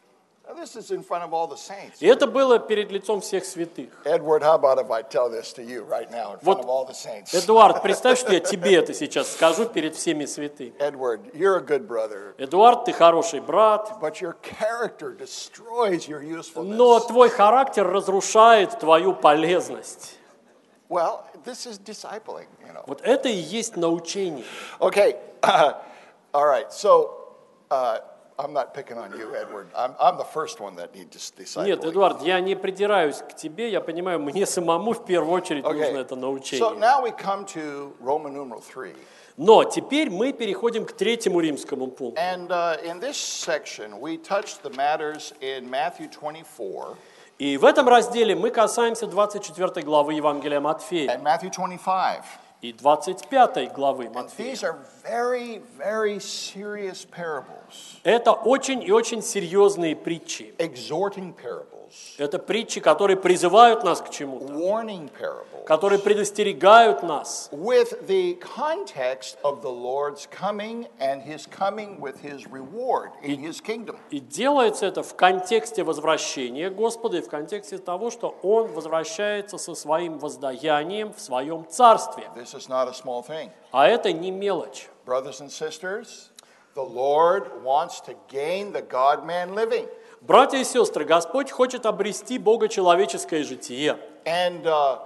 This is in front of all the saints. И это было перед лицом всех святых. Edward, how about if I tell this to you right now in front of all the saints? Эдуард, представь, что я тебе это сейчас скажу перед всеми святыми. Edward, you're a good brother, Эдуард, ты хороший брат, but your character destroys your usefulness. но твой характер разрушает твою полезность. Well, this is discipling, you know. Вот это и есть научение. Okay, all right, so I'm not picking on you, Edward. I'm the first one that needs discipling. Нет, Эдуард, я не придираюсь к тебе, я понимаю, мне самому в первую очередь нужно это So научение. now we come to Roman numeral 3. Но теперь мы переходим к третьему римскому пункту. And in this section, we touched the matters in Matthew 24 И в этом разделе мы касаемся 24 главы Евангелия Матфея and Matthew 25. и 25 главы And Матфея. these are very, very serious parables, Это очень и очень серьезные притчи. exhorting parables, Это притчи, которые призывают нас к чему-то, warning parables, которые предостерегают нас. with the context of the Lord's coming and his coming with his reward in his kingdom. И делается это в контексте возвращения Господа и в контексте того, что Он возвращается со своим воздаянием в своем царстве. This is not a small thing. А это не мелочь. Brothers and sisters, the Lord wants to gain the God-man living. Братья и сестры, Господь хочет обрести богочеловеческое житие. And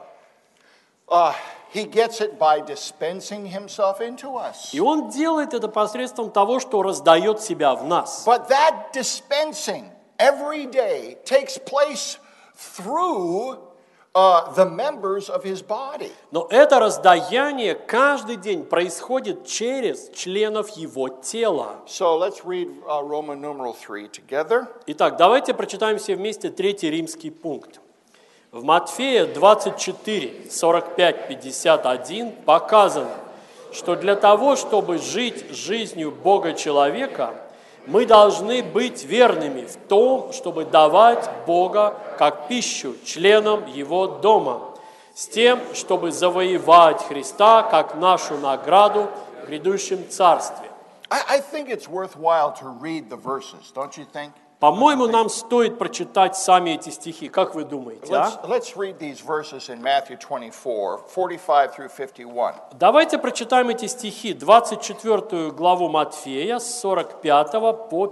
he gets it by dispensing himself into us. И Он делает это посредством того, что раздает себя в нас. But that dispensing every day takes place through the members of his body. Но это раздаяние каждый день происходит через членов Его тела. So let's read Roman numeral 3 together. Итак, давайте прочитаем все вместе третий римский пункт. В Матфея 24, 45, 51 показано, что для того, чтобы жить жизнью Бога-человека, мы должны быть верными в том, чтобы давать Бога как пищу членам Его дома, с тем, чтобы завоевать Христа как нашу награду в грядущем царстве. I think it's worthwhile to read the verses, don't you think? По-моему, нам стоит прочитать сами эти стихи. Как вы думаете, Let's read these verses in Matthew 24, 45 through 51. Давайте прочитаем эти стихи, 24 главу Матфея, с 45 по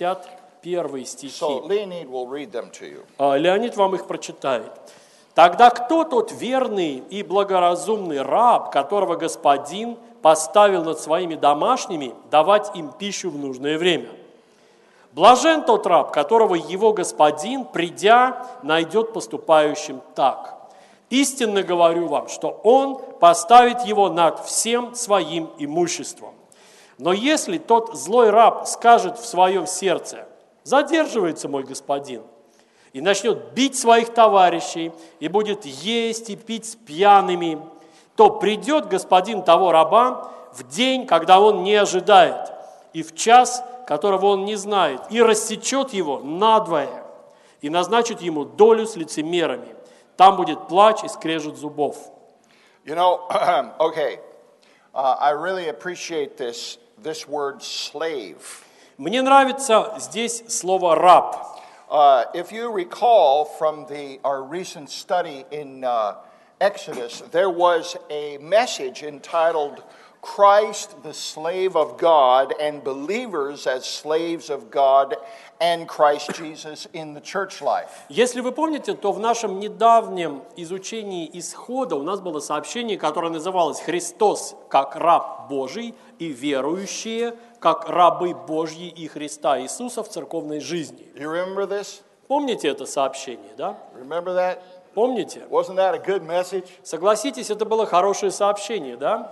51 стихи. So Leonid will read them to you. Леонид вам их прочитает. «Тогда кто тот верный и благоразумный раб, которого господин поставил над своими домашними давать им пищу в нужное время? Блажен тот раб, которого его господин, придя, найдет поступающим так. Истинно говорю вам, что он поставит его над всем своим имуществом. Но если тот злой раб скажет в своем сердце: задерживается мой господин, и начнет бить своих товарищей, и будет есть и пить с пьяными, то придет господин того раба в день, когда он не ожидает, и в час, которого он не знает, и рассечет его надвое, и назначит ему долю с лицемерами. Там будет плач и скрежет зубов». You know, okay, I really appreciate this word slave. Мне нравится здесь слово «раб». If you recall from our recent study in Exodus, there was a message entitled Christ, the slave of God, and believers as slaves of God and Christ Jesus in the church life. Если вы помните, то в нашем недавнем изучении Исхода у нас было сообщение, которое называлось «Христос как раб Божий и верующие как рабы Божьи и Христа Иисуса в церковной жизни». You remember this? Помните это сообщение, да? Remember that? Помните? Wasn't that a good message? Согласитесь, это было хорошее сообщение, да?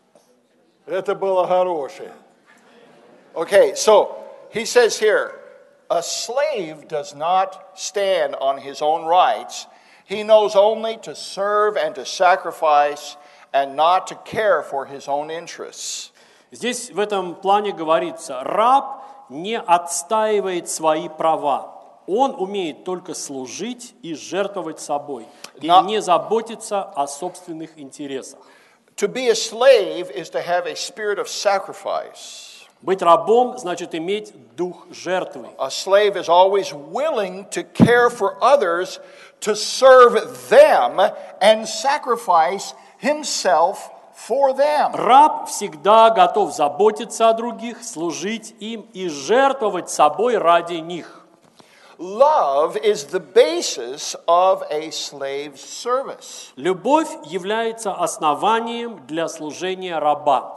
Это было хорошее. Okay, so he says here, a slave does not stand on his own rights. He knows only to serve and to sacrifice and not to care for his own interests. Здесь в этом плане говорится, раб не отстаивает свои права. Он умеет только служить и жертвовать собой, и не заботиться о собственных интересах. To be a slave is to have a spirit of sacrifice. Быть рабом значит иметь дух жертвы. A slave is always willing to care for others, to serve them, and sacrifice himself for them. Раб всегда готов заботиться о других, служить им и жертвовать собой ради них. Love is the basis of a slave's service. Любовь является основанием для служения раба.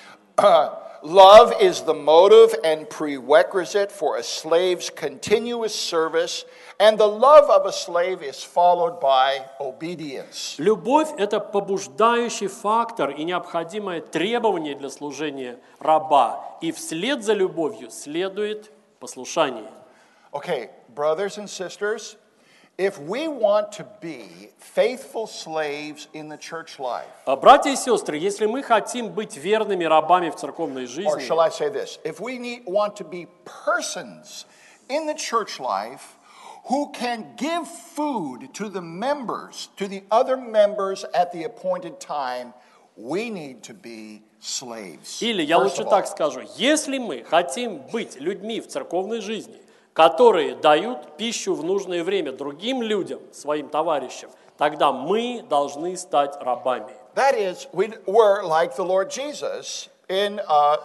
Love is the motive and prerequisite for a slave's continuous service, and the love of a slave is followed by obedience. Любовь – это побуждающий фактор и необходимое требование для служения раба. И вслед за любовью следует послушание. Okay, brothers and sisters, if we want to be faithful slaves in the church life, Братья и сестры, если мы хотим быть верными рабами в церковной or жизни, shall I say this, if we want to be persons in the church life who can give food to the members, to the other members at the appointed time, we need to be slaves. или я First лучше of all. так скажу, если мы хотим быть людьми в церковной жизни, которые дают пищу в нужное время другим людям, своим товарищам, тогда мы должны стать рабами. That is, we're like the Lord Jesus in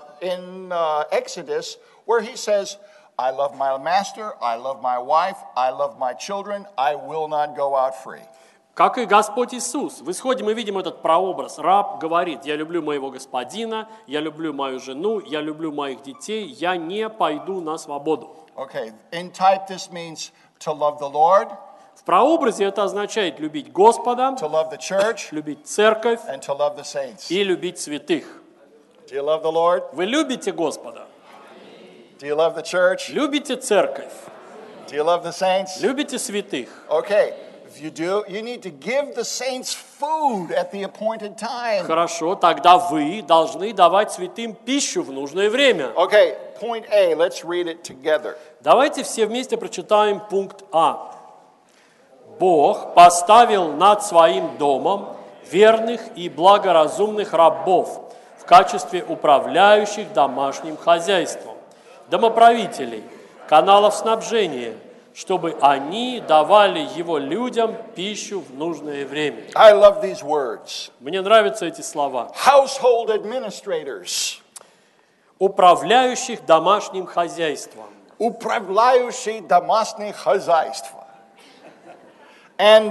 Exodus, where he says, I love my master, I love my wife, I love my children, I will not go out free. Как и Господь Иисус. В Исходе мы видим этот прообраз. Раб говорит, я люблю моего господина, я люблю мою жену, я люблю моих детей, я не пойду на свободу. Okay, in type this means to love the Lord, В прообразе это означает любить Господа, to love the church, любить церковь and to love the saints. и любить святых. Do you love the Lord? Вы любите Господа? Do you love the church? Любите церковь? Do you love the saints? Любите святых? Okay, if you do, you need to give the saints food at the appointed time. Хорошо, тогда вы должны давать святым пищу в нужное время. Okay, point A, let's read it together. Давайте все вместе прочитаем пункт А. Бог поставил над своим домом верных и благоразумных рабов в качестве управляющих домашним хозяйством, домоправителей, каналов снабжения, чтобы они давали его людям пищу в нужное время. I love these words. Мне нравятся эти слова. Household administrators. Управляющих домашним хозяйством. Управляющий домашнее хозяйство. And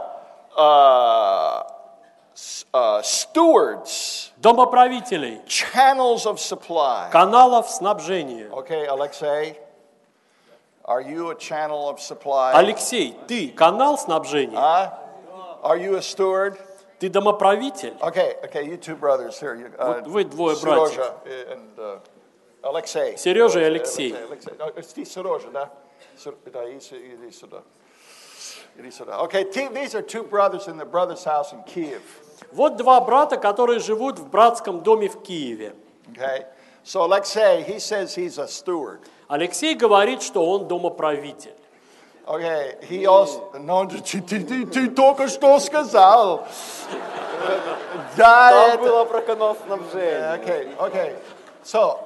stewards. Домоправителей. Channels of supply. Каналов снабжения. Okay, Alexei, are you a channel of supply? Алексей, ты канал снабжения? Are you a steward? Ты домоправитель? Okay, you two brothers here. Вот вы двое Serozha братьев. and Alexei. Сережа и Алексей. Ты Serozha, да? Да, иди сюда. Иди сюда. Okay, these are two brothers in the brother's house in Kiev. Вот два брата, которые живут в братском доме в Киеве. Okay, so Alexei, he says he's a steward. Алексей говорит, что он домоправитель. Okay, he also... No, ты только что сказал. Да, Там это... было про канал снабжения. Okay. So,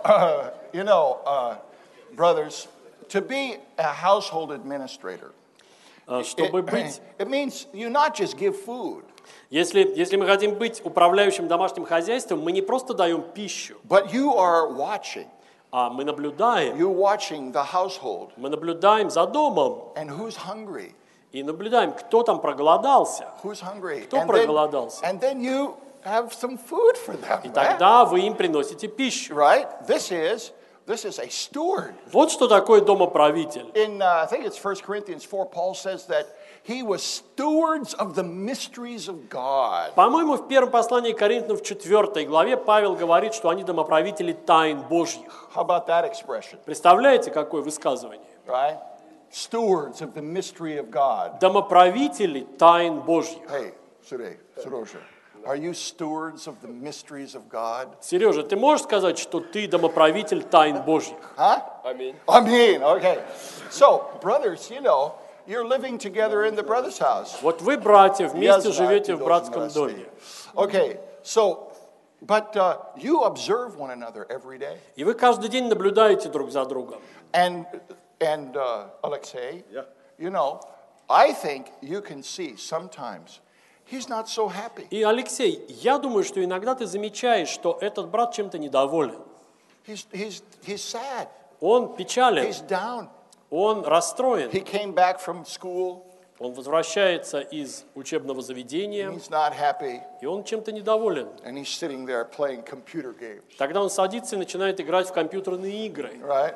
brothers, to be a household administrator, Чтобы быть, it means you not just give food, если мы хотим быть управляющим домашним хозяйством, мы не просто даем пищу, but you are watching. а мы наблюдаем. You're watching the household. Мы наблюдаем за домом And who's hungry? и наблюдаем, кто там проголодался. Who's hungry? Кто проголодался? And then you have some food for them. И тогда вы им приносите пищу. Right? This is a steward. Вот что такое домоправитель. In, I think it's 1 Corinthians 4, Paul says that he was stewards of the mysteries of God. По-моему, в первом послании к Коринфянам в 4 главе Павел говорит, что они домоправители тайн Божьих. How about that expression? Представляете, какое высказывание? Right? Stewards of the mystery of God. Домоправители тайн Божьих. Hey, Serozha, are you stewards of the mysteries of God? Сережа, ты можешь сказать, что ты домоправитель тайн Божьих? Huh? Amen. Okay. So, brothers, you're living together in the brother's house. Вот вы, братья, вместе Я знаю, живете ты в должен братском расти. доме. Okay, so But you observe one another every day. И вы каждый день наблюдаете друг за другом. And Alexei, you know, I think you can see sometimes he's not so happy. И, Алексей, я думаю, что иногда ты замечаешь, что этот брат чем-то недоволен. He's sad. Он печален, He's down. он расстроен. He came back from school. Он возвращается из учебного заведения, He's not happy. и он чем-то недоволен. And he's sitting there playing computer games. Тогда он садится и начинает играть в компьютерные игры. Right?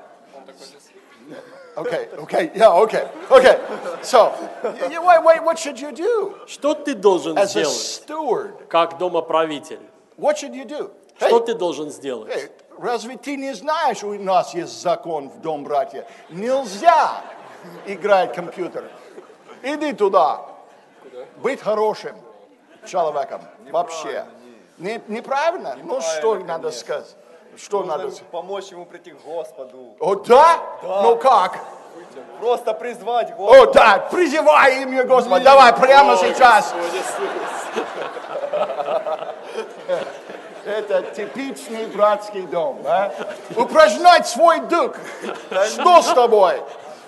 Okay. So, what should you do Что ты должен as a сделать, steward? как домоправитель? What should you do? Что ты должен сделать? Hey, разве ты не знаешь, у нас есть закон в дом, братья? Нельзя играть в компьютер. Иди туда. Быть хорошим человеком. Вообще. Неправильно? Ну, что надо сказать? Что надо сказать? Помочь ему прийти к Господу. О, да? Ну как? Просто призвать Господа. О, да, призывай имя Господа. Давай прямо сейчас. Это типичный братский дом. А? Упражнять свой дух. Что с тобой?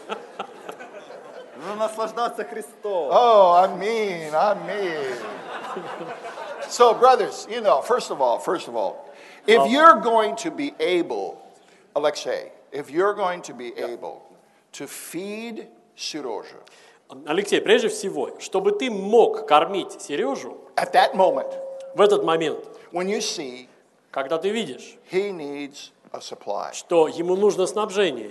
Нужно наслаждаться Христом. Oh, аминь. So, brothers, you know, first of all, if you're going to be able, Alexei, if you're going to be able to feed Serежа, Алексей, прежде всего, чтобы ты мог кормить Сережу at that moment, в этот момент, when you see когда ты видишь, he needs a supply. что ему нужно снабжение.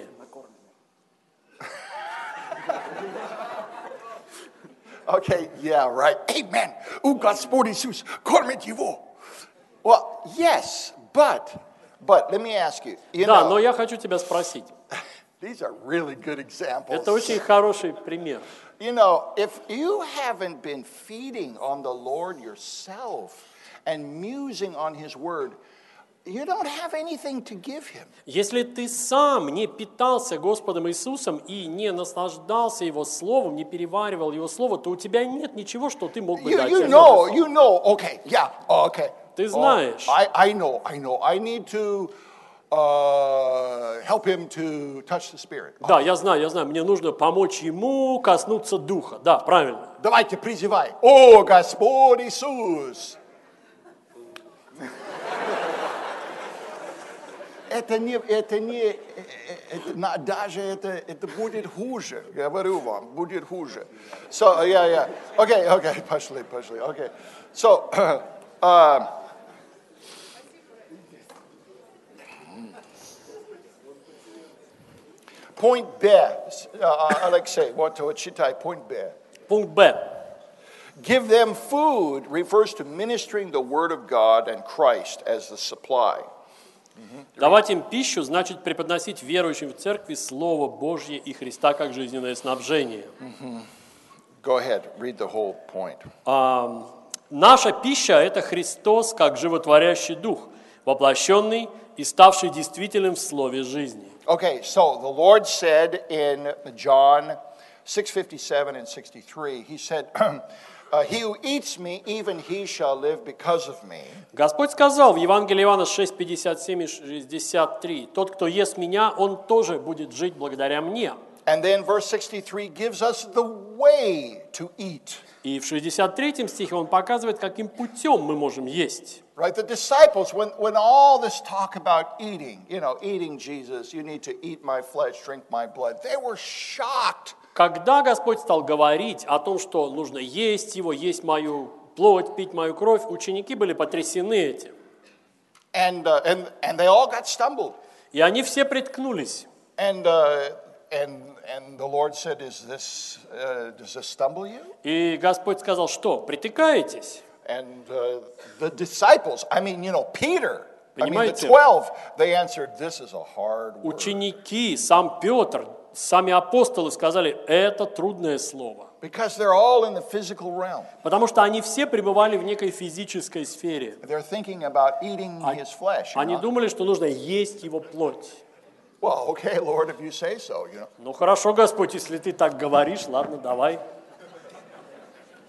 Okay, yeah, right. Amen. Господь Иисус кормит его. Well, yes, but let me ask you, Да, но я хочу тебя спросить. these are really good examples. Это очень хороший пример. You know, if you haven't been feeding on the Lord yourself and musing on His Word, you don't have anything to give Him. Если ты сам не питался Господом Иисусом и не наслаждался Его Словом, не переваривал Его Слово, то у тебя нет ничего, что ты мог бы дать. You know, okay, yeah, okay. Ты знаешь. I know. I need to help him to touch the Spirit. Да, я знаю, мне нужно помочь ему коснуться Духа. Да, правильно. Давайте призывай. О, Господь Иисус! Это будет хуже, говорю вам, будет хуже. So, yeah. Okay, пошли. Okay. So, point B, Alexei, вот читай, point B. Пункт Б. Give them food refers to ministering the word of God and Christ as the supply. Давать им пищу значит преподносить верующим в церкви Слово Божье и Христа как жизненное снабжение. Go ahead, read the whole point. Наша пища – это Христос как животворящий Дух, воплощенный и ставший действительным в Слове жизни. Okay, so the Lord said in John 6:57 and 63, He said, he who eats me, even he shall live because of me. Господь сказал в Евангелии Иоанна 6:57 и 63, «Тот, кто ест меня, он тоже будет жить благодаря мне». And then verse 63 gives us the way to eat. И в 63 стихе он показывает, каким путем мы можем есть. Right, the disciples, when all this talk about eating, eating Jesus, you need to eat my flesh, drink my blood, they were shocked. Когда Господь стал говорить о том, что нужно есть Его, есть мою плоть, пить мою кровь, ученики были потрясены этим. And they all got stumbled. И они все приткнулись. And the Lord said, does this stumble you? И Господь сказал, что, притыкаетесь? And the disciples, Peter, the 12, they answered, this is a hard word. Ученики, сам Петр, сами апостолы сказали, это трудное слово. Because they're all in the physical realm. Потому что они все пребывали в некой физической сфере. They're thinking about eating his flesh. Они думали, что нужно есть его плоть. Well, okay, Lord, if you say so, Ну хорошо, Господь, если ты так говоришь, ладно, давай.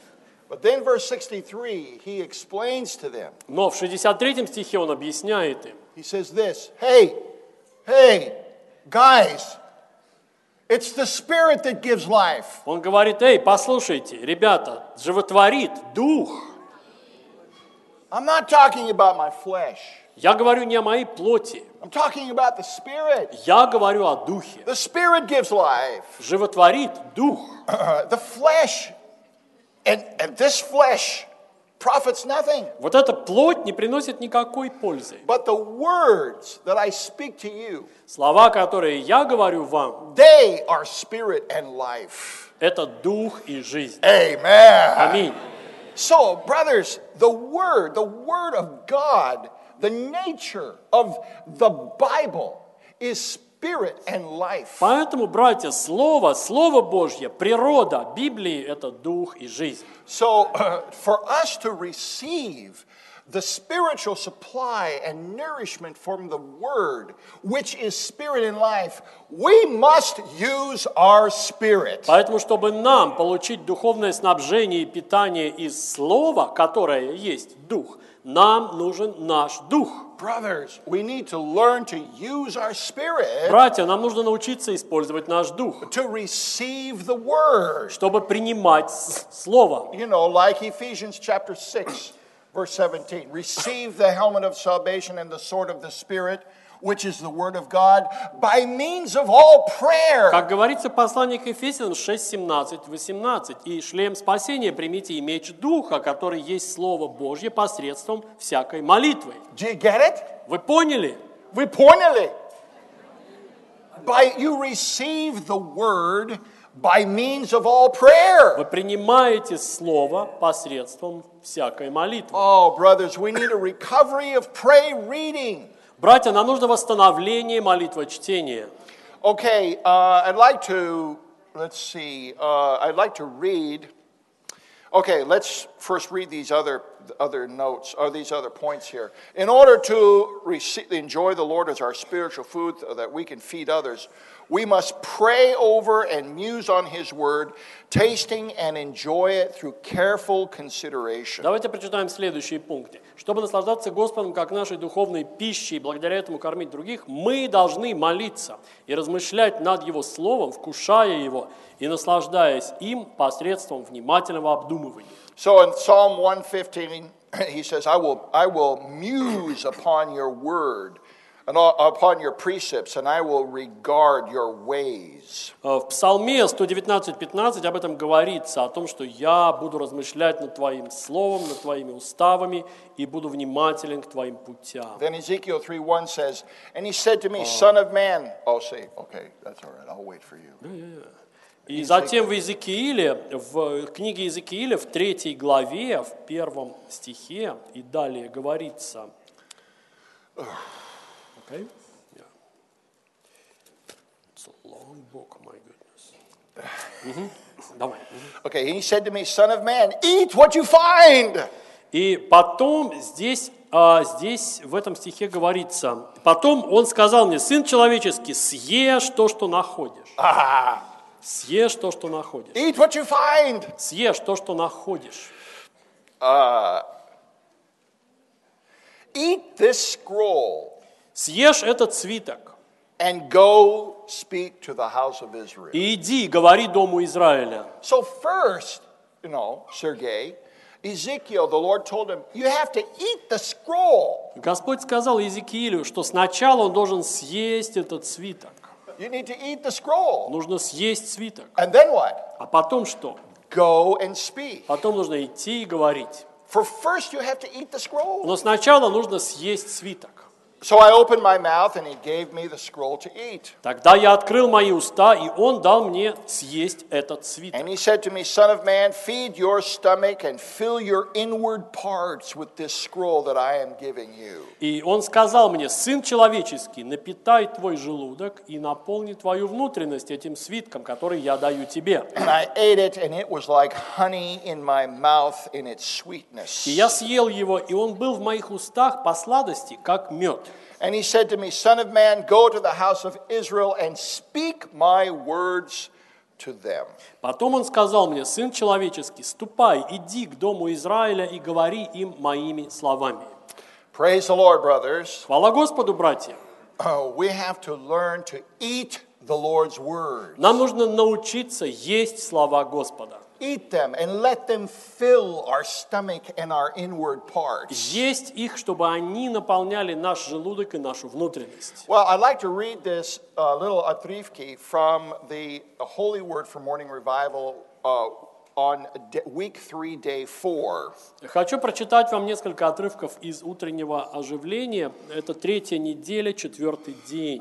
But then verse 63, he explains to them. Но в 63 стихе он объясняет им. He says this, hey, guys, it's the Spirit that gives life. Он говорит: эй, послушайте, ребята, животворит Дух. I'm not talking about my flesh. Я говорю не о моей плоти. I'm talking about the Spirit. Я говорю о Духе. The Spirit gives life. Животворит Дух. The flesh, and this flesh profits nothing. Вот эта плоть не приносит никакой пользы. But the words that I speak to you, Слова, которые я говорю вам, they are spirit and life. это Дух и жизнь. Amen. Аминь. So, brothers, the word of God, the nature of the Bible is spirit and life. Поэтому, братья, Слово Божье, природа Библии – это Дух и жизнь. So, for us to receive the spiritual supply and nourishment from the Word, which is spirit and life, we must use our spirit. Поэтому, чтобы нам получить духовное снабжение и питание из Слова, которое есть Дух, нам нужен наш Дух. Brothers, we need to learn to use our spirit Братья, нам нужно научиться использовать наш Дух, to receive the Word. чтобы принимать Слово. You know, like Ephesians chapter 6, verse 17. Receive the helmet of salvation and the sword of the Spirit, which is the Word of God, by means of all prayer. Как говорится в послании к Ефесянам 6, 17, 18. «И шлем спасения примите и меч Духа, который есть Слово Божье посредством всякой молитвы». Do you get it? Вы поняли? We pointedly. You receive the Word by means of all prayer. Вы принимаете Слово посредством всякой молитвы. Oh, brothers, we need a recovery of pray reading. Братья, нам нужно восстановление молитвочтения. Okay, I'd like to read. Okay, let's first read these other notes, or these other points here. In order to enjoy the Lord as our spiritual food, so that we can feed others, we must pray over and muse on His Word, tasting and enjoy it through careful consideration. Давайте прочитаем следующие пункты. Чтобы наслаждаться Господом как нашей духовной пищей и благодаря этому кормить других, мы должны молиться и размышлять над Его Словом, вкушая Его и наслаждаясь им посредством внимательного обдумывания. So in Psalm 115, he says, I will muse upon your word, and upon your precepts, and I will regard your ways. В Псалме 119:15 об этом говорится, о том, что я буду размышлять над Твоим Словом, над Твоими уставами и буду внимателен к Твоим путям. Then Ezekiel 3:1 says, and he said to me, Son of man. Oh, say, okay, that's all right, I'll wait for you. И затем в книге Иезекииля, в 3 главе, в 1 стихе и далее говорится. Okay? Yeah. It's a long book, my goodness. Давай. Okay, he said to me, Son of man, eat what you find. И потом здесь в этом стихе говорится, потом он сказал мне, Сын человеческий, съешь то, что находишь. Съешь то, что находишь. Eat what you find. Съешь то, что находишь. Eat this scroll. Съешь этот свиток. And go speak to the house of Israel. И иди, говори дому Израиля. So first, Sergei, Ezekiel, the Lord told him, you have to eat the scroll. Господь сказал Иезекиилю, что сначала он должен съесть этот свиток. You need to eat the scroll. Нужно съесть свиток. And then what? А потом что? Go and speak. Потом нужно идти и говорить. For first you have to eat the scroll. Но сначала нужно съесть свиток. So I opened my mouth and he gave me the scroll to eat. Тогда я открыл мои уста, и он дал мне съесть этот свиток. And he said to me, Son of man, feed your stomach and fill your inward parts with this scroll that I am giving you. И он сказал мне, Сын человеческий, напитай твой желудок и наполни твою внутренность этим свитком, который я даю тебе. And I ate it, and it was like honey in my mouth in its sweetness. И я съел его, и он был в моих устах по сладости, как мед. And he said to me, Son of man, go to the house of Israel and speak my words to them. Потом он сказал мне: сын человеческий, ступай, иди к дому Израиля и говори им моими словами. Praise the Lord, brothers. Хвала Господу, братья. We have to learn to eat the Lord's words. Нам нужно научиться есть слова Господа. Eat them and let them fill our stomach and our inward parts. Есть их, чтобы они наполняли наш желудок и нашу внутренность. Well, I'd like to read this little отрывки from the Holy Word for Morning Revival on week 3, day 4. Хочу прочитать вам несколько отрывков из утреннего оживления. Это 3-я неделя, 4-й день.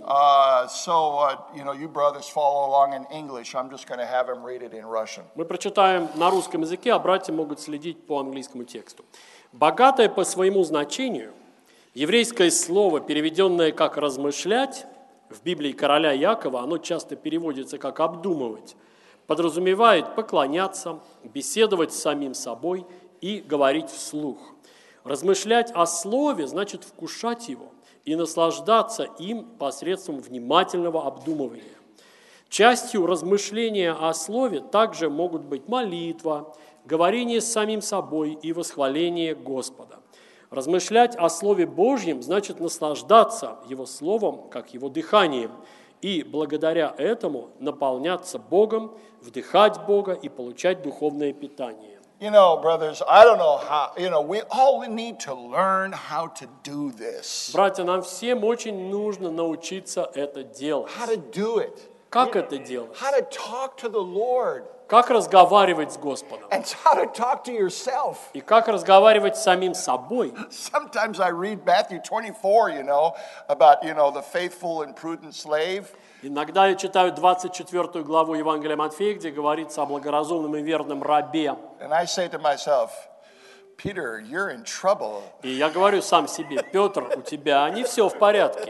You brothers follow along in English. I'm just going to have him read it in Russian. Мы прочитаем на русском языке, а братья могут следить по английскому тексту. Богатое по своему значению, еврейское слово, переведенное как «размышлять», в Библии короля Якова, оно часто переводится как «обдумывать», подразумевает поклоняться, беседовать с самим собой и говорить вслух. Размышлять о слове значит вкушать его и наслаждаться им посредством внимательного обдумывания. Частью размышления о слове также могут быть молитва, говорение с самим собой и восхваление Господа. Размышлять о Слове Божьем значит наслаждаться Его Словом, как Его дыханием, и благодаря этому наполняться Богом, вдыхать Бога и получать духовное питание. You know, brothers, I don't know how, we all need to learn how to do this. Братья, нам всем очень нужно научиться это делать. How to do it. Как это делать? How to talk to the Lord. Как разговаривать с Господом? And how to talk to yourself. И как разговаривать с самим собой? Sometimes I read Matthew 24, about, the faithful and prudent slave. Иногда я читаю 24 главу Евангелия Матфея, где говорится о благоразумном и верном рабе. And I say to myself, Peter, you're in trouble. И я говорю сам себе: Петр, у тебя не все в порядке.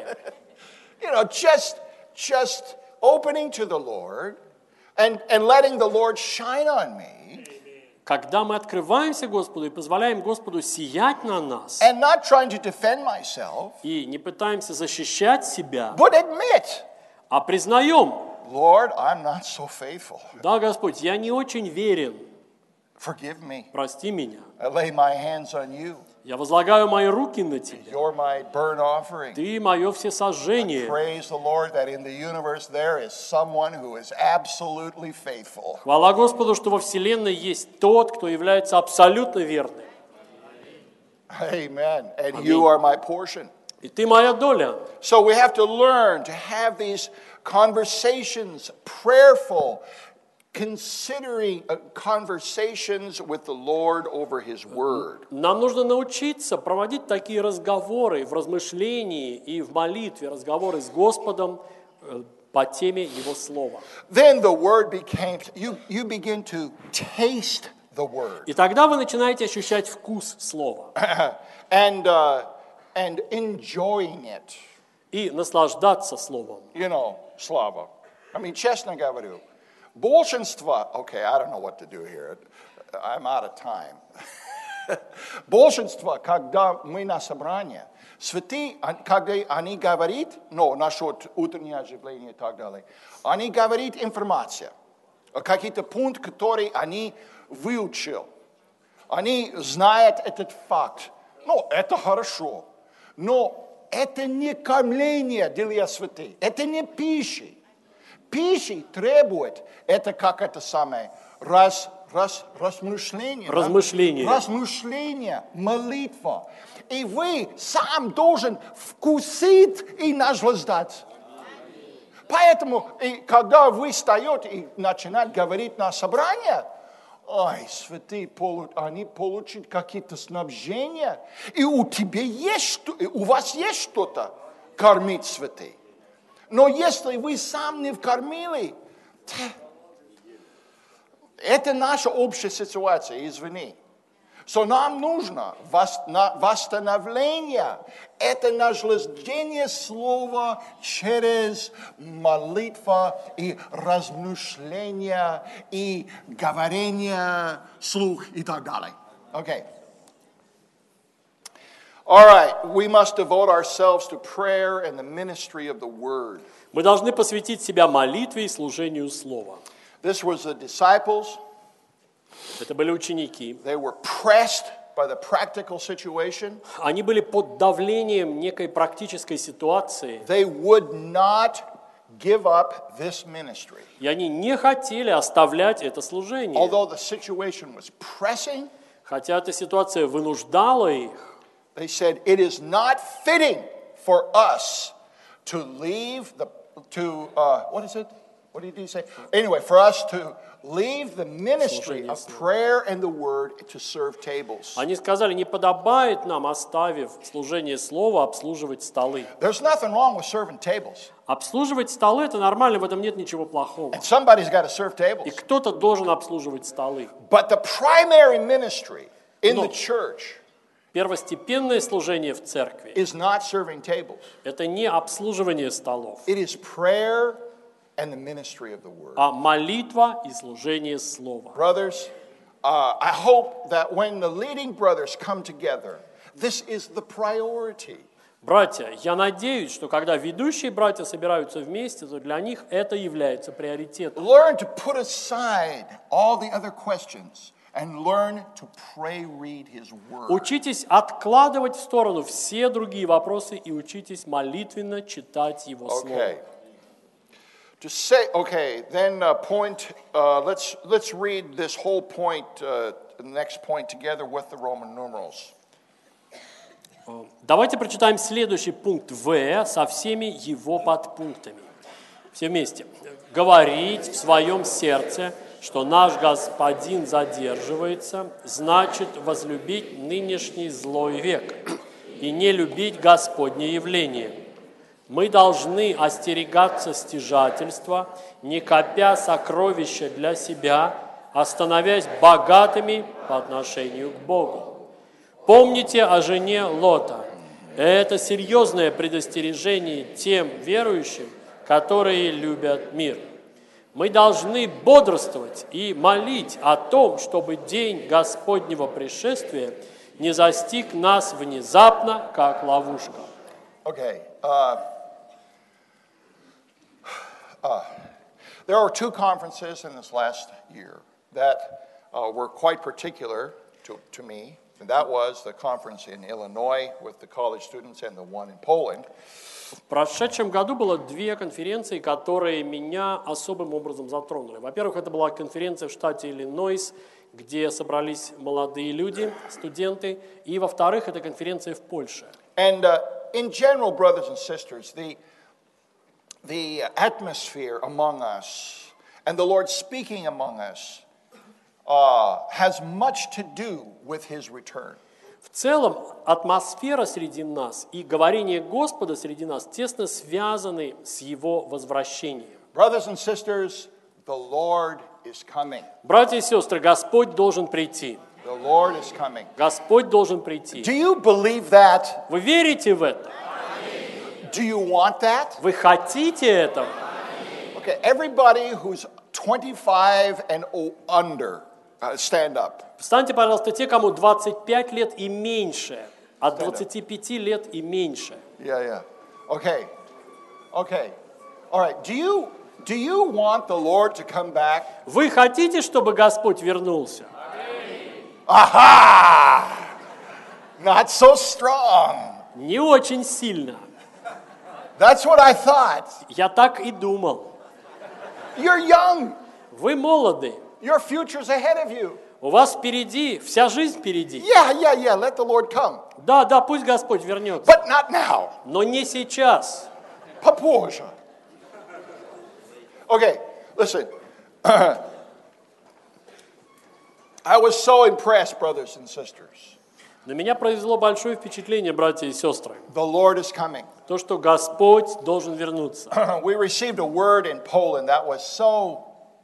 Just opening to the Lord and letting the Lord shine on me. Когда мы открываемся Господу и позволяем Господу сиять на нас, And not trying to defend myself, и не пытаемся защищать себя, but admit, а признаем: Lord, I'm not so faithful. да, Господь, я не очень верен, Forgive me. прости меня. I lay my hands on you. Я возлагаю мои руки на Тебя. You're my burnt offering. Ты мое всесожжение. Praise the Lord that in the universe there is someone who is absolutely faithful. Хвала Господу, что во Вселенной есть тот, кто является абсолютно верным. Amen. And you are my portion. И ты моя доля. So we have to learn to have these conversations, prayerful, considering conversations with the Lord over His Word. Нам нужно научиться проводить такие разговоры в размышлении и в молитве, разговоры с Господом по теме Его Слова. Then the Word became, you begin to taste the Word. И тогда вы начинаете ощущать вкус Слова. And enjoying it. И наслаждаться Словом. Слава. Честно говорю, большинство, okay, I don't know what to do here. I'm out of time. Большинство, когда мы на собрании, святые, когда они говорят, насчет утреннего оживления и так далее, они говорят информацию, какие-то пункты, которые они выучил. Они знают этот факт. Это хорошо. Но это не кормление для святых. Это не пища. Пища требует, это как это самое, размышление. Размышление. Размышление, молитва. И вы сам должен вкусить и наслаждаться. Поэтому, когда вы встаете и начинаете говорить на собрание, святые, они получат какие-то снабжения, и у вас есть что-то кормить святых. Но если вы сам не вкормили, это наша общая ситуация, извини. Нам нужно восстановление, это наслаждение слова через молитву и размышления и говорение слух и так далее. Okay. All right, we must devote ourselves to prayer and the ministry of the Word. Мы должны посвятить себя молитве и служению Слова. This was the disciples. Это были ученики. They were pressed by the practical situation. Они были под давлением некой практической ситуации, They would not give up this ministry. и они не хотели оставлять это служение. Although the situation was pressing, Хотя эта ситуация вынуждала их, they said, it is not fitting for us to leave what is it? What did he say? Anyway, for us to leave the ministry of prayer and the word to serve tables. они сказали, не подобает нам, оставив служение слова, обслуживать столы. There's nothing wrong with serving tables. Обслуживать столы – это нормально, в этом нет ничего плохого. And somebody's got to serve И tables. кто-то должен обслуживать столы. But the primary ministry in the church Первостепенное служение в церкви is not serving tables. – это не обслуживание столов, It is prayer and the ministry of the word. а молитва и служение слова. Brothers, I hope that when the leading brothers come together, this is the priority. Братья, я надеюсь, что когда ведущие братья собираются вместе, то для них это является приоритетом. Learn to put aside all the other questions and learn to pray, read His Word. Учитесь откладывать в сторону все другие вопросы и учитесь молитвенно читать Его Слово. Okay. To say, okay, then let's read this whole point, the next point together with the Roman numerals. Давайте прочитаем следующий пункт В со всеми его подпунктами. Все вместе. «Говорить в своем сердце, что наш Господин задерживается, значит возлюбить нынешний злой век и не любить Господне явление. Мы должны остерегаться стяжательства, не копя сокровища для себя, а становясь богатыми по отношению к Богу. Помните о жене Лота. Это серьезное предостережение тем верующим, которые любят мир. Мы должны бодрствовать и молить о том, чтобы день Господнего пришествия не застиг нас внезапно, как ловушка». Okay. There were two conferences in this last year that were quite particular to me. And that was the conference in Illinois with the college students and the one in Poland. В прошедшем году было две конференции, которые меня особым образом затронули. Во-первых, это была конференция в штате Иллинойс, где собрались молодые люди, студенты. И, во-вторых, это конференция в Польше. And in general, brothers and sisters, the atmosphere among us and the Lord speaking among us has much to do with His return. В целом, атмосфера среди нас и говорение Господа среди нас тесно связаны с Его возвращением. Brothers and sisters, the Lord is coming. Братья и сестры, Господь должен прийти. The Lord is coming. Господь должен прийти. Do you believe that? Вы верите в это? Do you want that? Вы хотите этого? Okay, everybody who's 25 and under, stand up. Встаньте, пожалуйста, те, кому 25 лет и меньше. От 25 лет и меньше. Yeah. Okay. All right. Do you want the Lord to come back? Вы хотите, чтобы Господь вернулся? Aha! Not so strong. Не очень сильно. That's what I thought. Я так и думал. You're young. Вы молоды. Your future's ahead of you. У вас впереди, вся жизнь впереди. Yeah. Let the Lord come. Да, пусть Господь вернется. But not now. Но не сейчас. Попозже. Okay, listen. I was so impressed, brothers and sisters. На меня произвело большое впечатление, братья и сестры. The Lord is coming. То, что Господь должен вернуться. We received a word in Poland that was so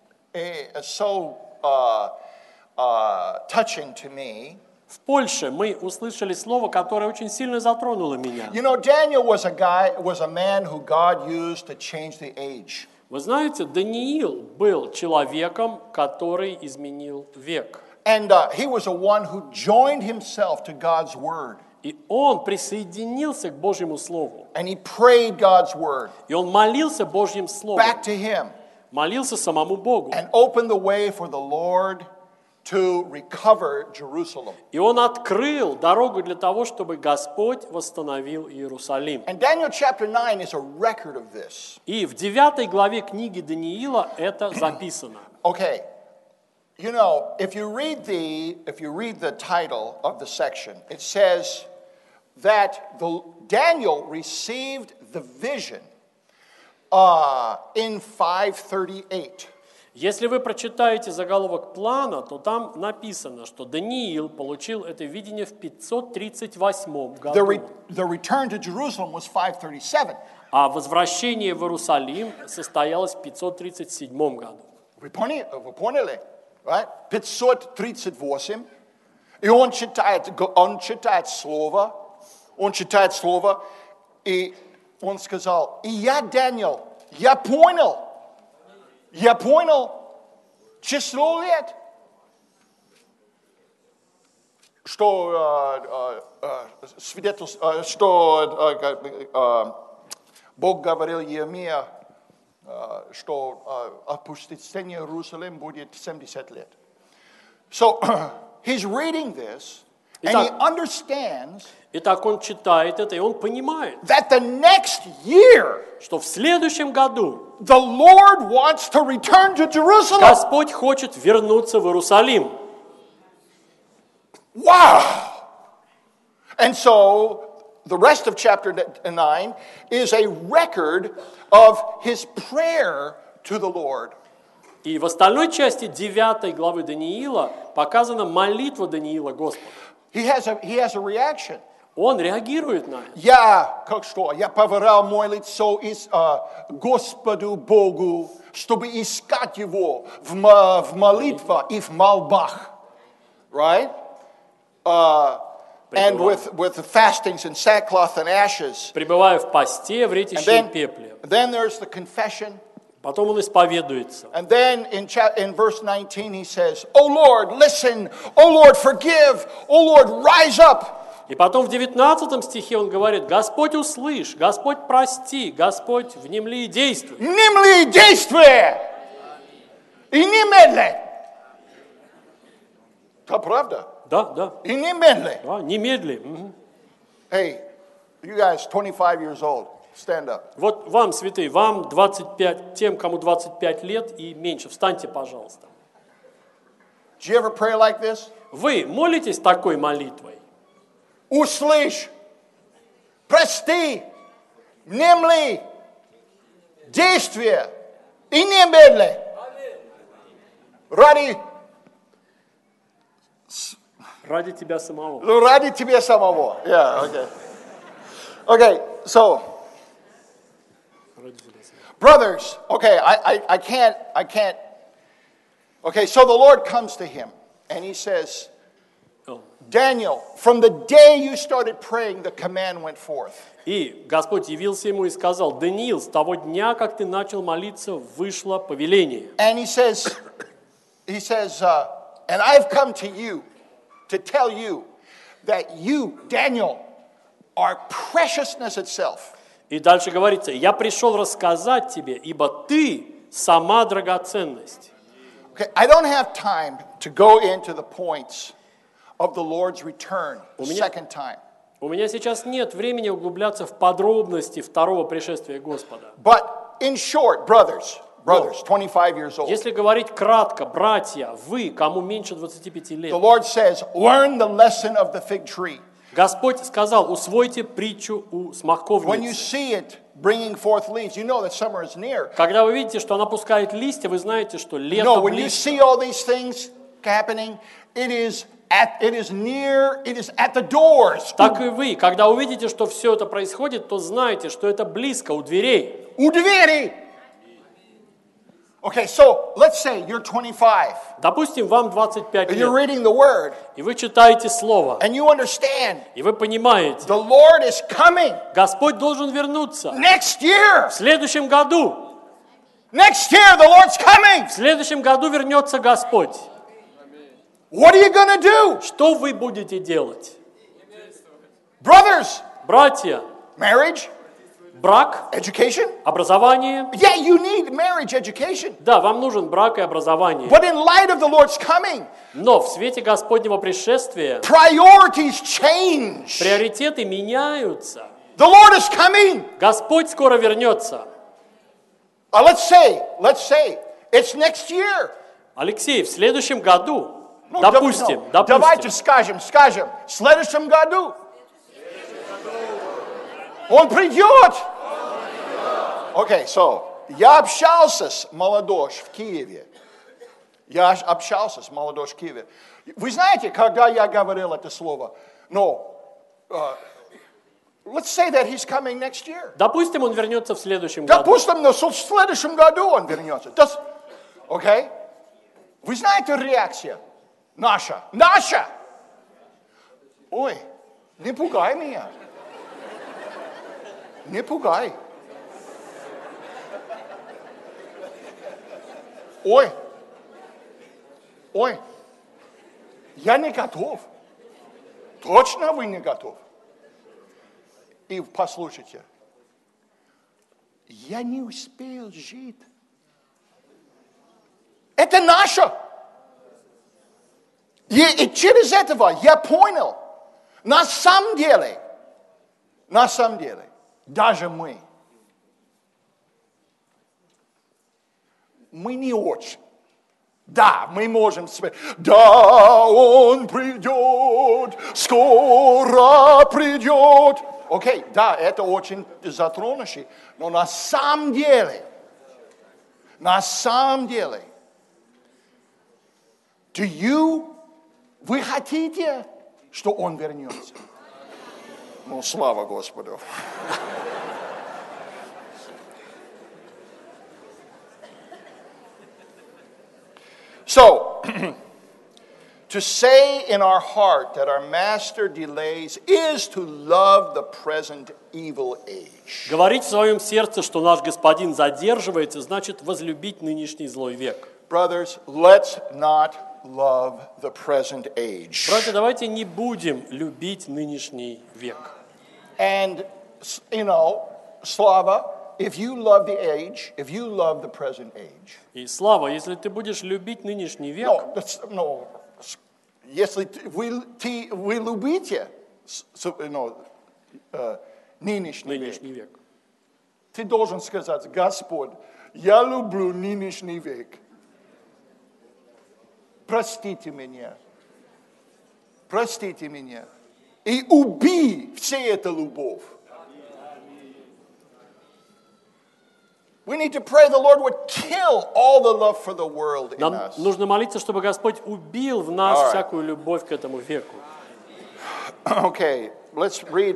touching to me. В Польше мы услышали слово, которое очень сильно затронуло меня. You know, Daniel was a man who God used to change the age. Вы знаете, Даниил был человеком, который изменил век. And he was a one who joined himself to God's word. И он присоединился к Божьему Слову. And he prayed God's word И он молился Божьим Словом. back to him. молился самому Богу. and opened the way for the Lord to recover Jerusalem. И он открыл дорогу для того, чтобы Господь восстановил Иерусалим. And Daniel chapter 9 is a record of this. И в 9 главе книги Даниила это записано. Okay, you know, if you read the title of the section, it says that Daniel received the vision in 538. Если вы прочитаете заголовок плана, то там написано, что Даниил получил это видение в 538 году. The return to Jerusalem was 537. А возвращение в Иерусалим состоялось в 537 году. Вы поняли? Right? 538. И он читает слово, и он сказал, и я, Даниил, я понял число лет, что Бог говорил Иеремии, что опустошение Иерусалима будет 70 лет. So he's reading this, and he understands Итак, он читает это, и он понимает, that the next year что в следующем году the Lord wants to return to Jerusalem. Господь хочет вернуться в Иерусалим. Wow! And so the rest of chapter 9 is a record of his prayer to the Lord. И в остальной части 9 главы Даниила показана молитва Даниила Господу. He has a reaction. Он реагирует на это. Я поверял мое лицо Господу Богу, чтобы искать Его в молитве и в мольбах. Right? And with the fastings and sackcloth and ashes. Пребывая в посте, в ретище и пепле. Then there's the confession. Потом он исповедуется. And then in verse 19 he says, "O Lord, listen. O Lord, forgive. O Lord, rise up." И потом в 19 стихе он говорит: Господь услышь, Господь прости, Господь внемли и действуй. Внемли и действуй! И немедли. Это правда? Да. И немедли. Да, немедли. Угу. Hey, you guys 25 years old, stand up. Вот вам, святые, вам 25, тем, кому 25 лет и меньше, встаньте, пожалуйста. Did you ever pray like this? Вы молитесь такой молитвой? Услышь, прости, внемли, действие и немедли. Ради тебя самого. Ради тебя самого. Yeah, okay. Okay, so, brothers, okay, I can't. Okay, so the Lord comes to him and he says, Daniel, from the day you started praying, the command went forth. И Господь явился ему и сказал: Даниил, с того дня, как ты начал молиться, вышло повеление. And he says, and I've come to you to tell you that you, Daniel, are preciousness itself. И дальше говорится: я пришел рассказать тебе, ибо ты сама драгоценность. Okay, I don't have time to go into the points of the Lord's return the second time. У меня сейчас нет времени углубляться в подробности второго пришествия Господа. But in short, brothers, 25 years old. Если говорить кратко, братья, вы, кому меньше 25 лет, The Lord says, learn the lesson of the fig tree. Господь сказал: усвойте притчу у When you смоковницы. see it bringing forth leaves, you know that summer is near. Когда вы видите, что она пускает листья, вы знаете, что лето No, when you близко. see all these things happening, it is at the doors. Так и вы, когда увидите, что все это происходит, то знайте, что это близко, у дверей. У двери. Okay, so let's say you're 25 Допустим, вам 25 and you're лет, reading the word и вы читаете Слово, and you understand и вы понимаете, the Lord is coming Господь должен вернуться next year. в следующем году. Next year the Lord's coming. В следующем году вернется Господь. What are you going to do? Что вы будете делать? Brothers, Братья, marriage, Брак, education. образование. Yeah, you need marriage education. Да, вам нужен брак и образование. But in light of the Lord's coming, Но в свете Господнего пришествия priorities change. приоритеты меняются. The Lord is coming. Господь скоро вернется. Let's say, it's next year. Алексей, в следующем году, Ну, допустим, давайте скажем, в следующем году. Он придет. Okay, so, я общался с молодежью в Киеве. Вы знаете, когда я говорил это слово, let's say that he's coming next year. Допустим, он вернется в следующем году. Допустим, в следующем году он вернется. Okay? Вы знаете реакция наша? Ой, не пугай меня. Не пугай. Ой, я не готов. Точно вы не готов? И послушайте, я не успел жить. Это наше. И через этого я понял, на самом деле, даже мы не очень. Да, мы можем сказать, да, он придет, скоро придет. Окей, да, это очень затронувший, но на самом деле, вы хотите, что он вернется? Ну, слава Господу. So, to say in our heart that our master delays is to love the present evil age. Говорить в своем сердце, что наш Господин задерживается, значит возлюбить нынешний злой век. Brothers, let's not love the present age. Братья, давайте не будем любить нынешний век. And, Slava, if you love the age, if you love the present age. И Слава, если ты будешь любить нынешний век, если вы любите нынешний век, ты должен сказать, Господь, я люблю нынешний век. Простите меня. И убей всю эту любовь. We need to pray the Lord would kill all the love for the world in нам us. нужно молиться, чтобы Господь убил в нас All right. всякую любовь к этому веку. Okay, let's read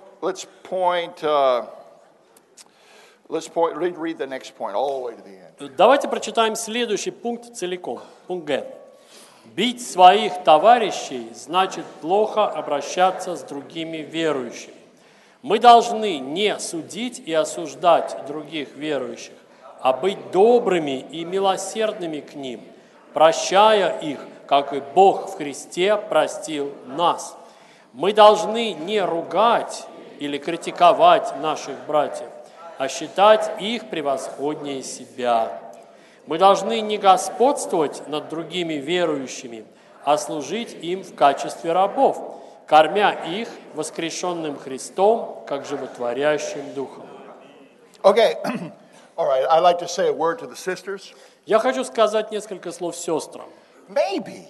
the next point all the way to the end. Давайте прочитаем следующий пункт целиком. Пункт Г. Бить своих товарищей значит плохо обращаться с другими верующими. Мы должны не судить и осуждать других верующих, а быть добрыми и милосердными к ним, прощая их, как и Бог в Христе простил нас. Мы должны не ругать или критиковать наших братьев, а считать их превосходнее себя. Мы должны не господствовать над другими верующими, а служить им в качестве рабов, кормя их воскрешенным Христом, как животворящим Духом. Okay, all right, I'd like to say a word to the sisters. Я хочу сказать несколько слов сестрам. Maybe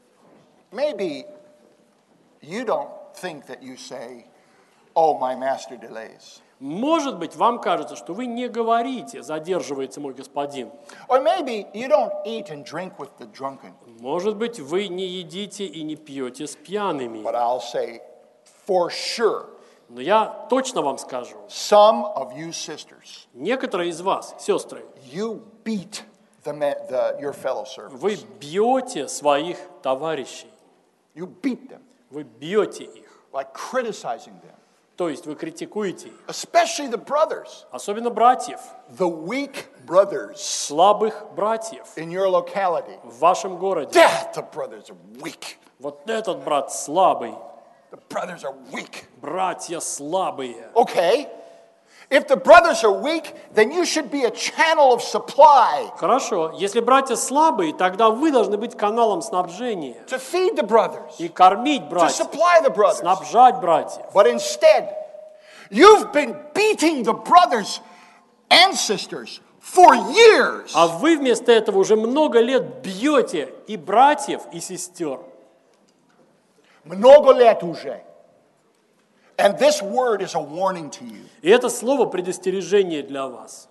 you don't think that you say, oh, my master delays. Может быть, вам кажется, что вы не говорите, задерживается мой господин. Or maybe you don't eat and drink with the drunken. Может быть, вы не едите и не пьете с пьяными. But I'll say for sure, Но я точно вам скажу, some of you sisters, некоторые из вас, сестры, you beat your fellow servants. вы бьете своих товарищей, You beat them, вы бьете их, like criticizing them. то есть вы критикуете их, Especially the brothers, особенно братьев, the weak brothers слабых братьев in your locality. в вашем городе. The brothers are weak. Вот этот брат слабый, The brothers are weak. братья слабые. Okay. If the brothers are weak, then you should be a channel of supply Хорошо, если братья слабые, тогда вы должны быть каналом снабжения to feed the brothers, и кормить to братьев, supply the brothers. снабжать братьев. But instead, you've been beating the brothers and sisters for years. А вы вместо этого уже много лет бьете и братьев, и сестер. Много лет уже. And this word is a warning to you. И это слово предостережение для вас.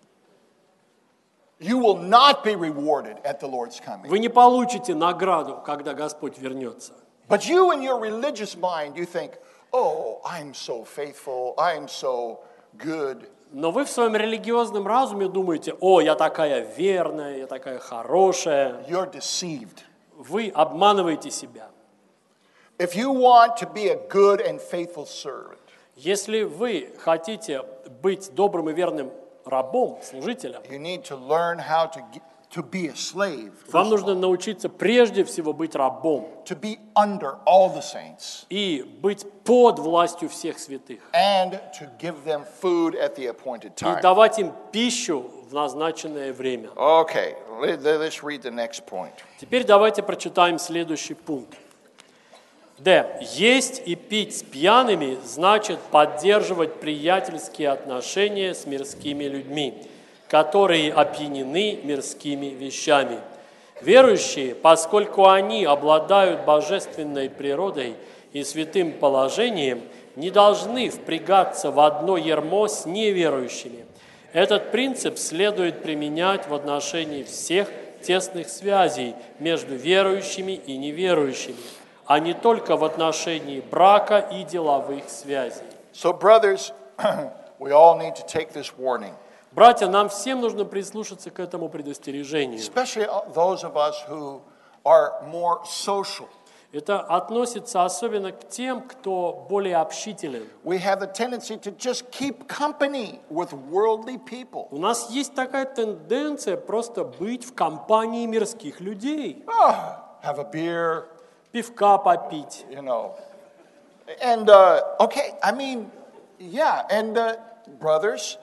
You will not be rewarded at the Lord's coming. Вы не получите награду, когда Господь вернется. But you in your religious mind, you think, oh, I'm so faithful, I'm so good. Но вы в своем религиозном разуме думаете: о, я такая верная, я такая хорошая. You're deceived. Вы обманываете себя. If you want to be a good and faithful servant, Если вы хотите быть добрым и верным рабом, служителем, you need to learn how to be a slave. вам нужно научиться прежде всего быть рабом To be under all the saints и быть под властью всех святых. and to give them food at the appointed И time. давать им пищу в назначенное время. Okay, let's read the next point. Теперь давайте прочитаем следующий пункт. Д. Есть и пить с пьяными значит поддерживать приятельские отношения с мирскими людьми, которые опьянены мирскими вещами. Верующие, поскольку они обладают божественной природой и святым положением, не должны впрягаться в одно ярмо с неверующими. Этот принцип следует применять в отношении всех тесных связей между верующими и неверующими, а не только в отношении брака и деловых связей. So, brothers, we all need to take this warning, Братья, нам всем нужно прислушаться к этому предостережению. especially those of us who are more social. Это относится особенно к тем, кто более общителен. We have the tendency to just keep company with worldly people. У нас есть такая тенденция просто быть в компании мирских людей, Have a beer, пивка попить. you know. And, okay, I mean, yeah, and brothers,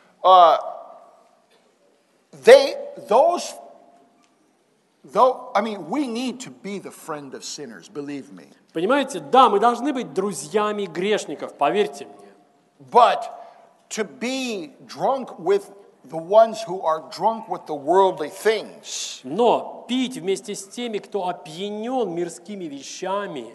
we need to be the friend of sinners, believe me. Понимаете, да, мы должны быть друзьями грешников, поверьте мне. But to be drunk with the ones who are drunk with the worldly things, Но пить вместе с теми, кто опьянен мирскими вещами,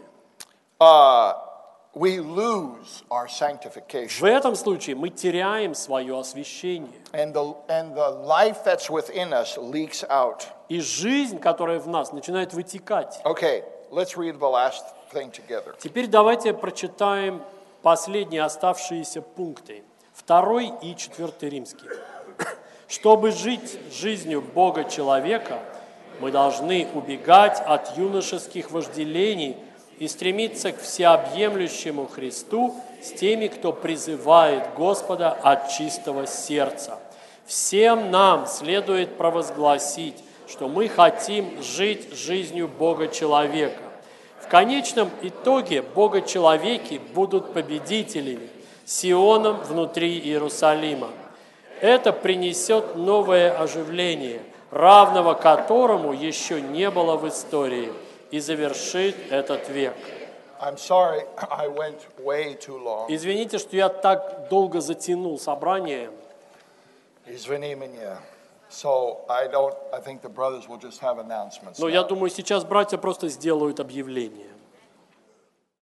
we lose our sanctification. в этом случае мы теряем свое освящение. And the life that's within us leaks out. И жизнь, которая в нас, начинает вытекать. Okay, let's read the last thing together. Теперь давайте прочитаем последние оставшиеся пункты. 2 и 4 римские. Чтобы жить жизнью Бога-человека, мы должны убегать от юношеских вожделений и стремиться к всеобъемлющему Христу с теми, кто призывает Господа от чистого сердца. Всем нам следует провозгласить, что мы хотим жить жизнью Бога-человека. В конечном итоге Бога-человеки будут победителями, Сионом внутри Иерусалима. Это принесет новое оживление, равного которому еще не было в истории, и завершит этот век. I'm sorry, I went way too long. Извините, что я так долго затянул собрание. Извини меня. So I think the brothers will just have announcements. Но now. я думаю, сейчас братья просто сделают объявление.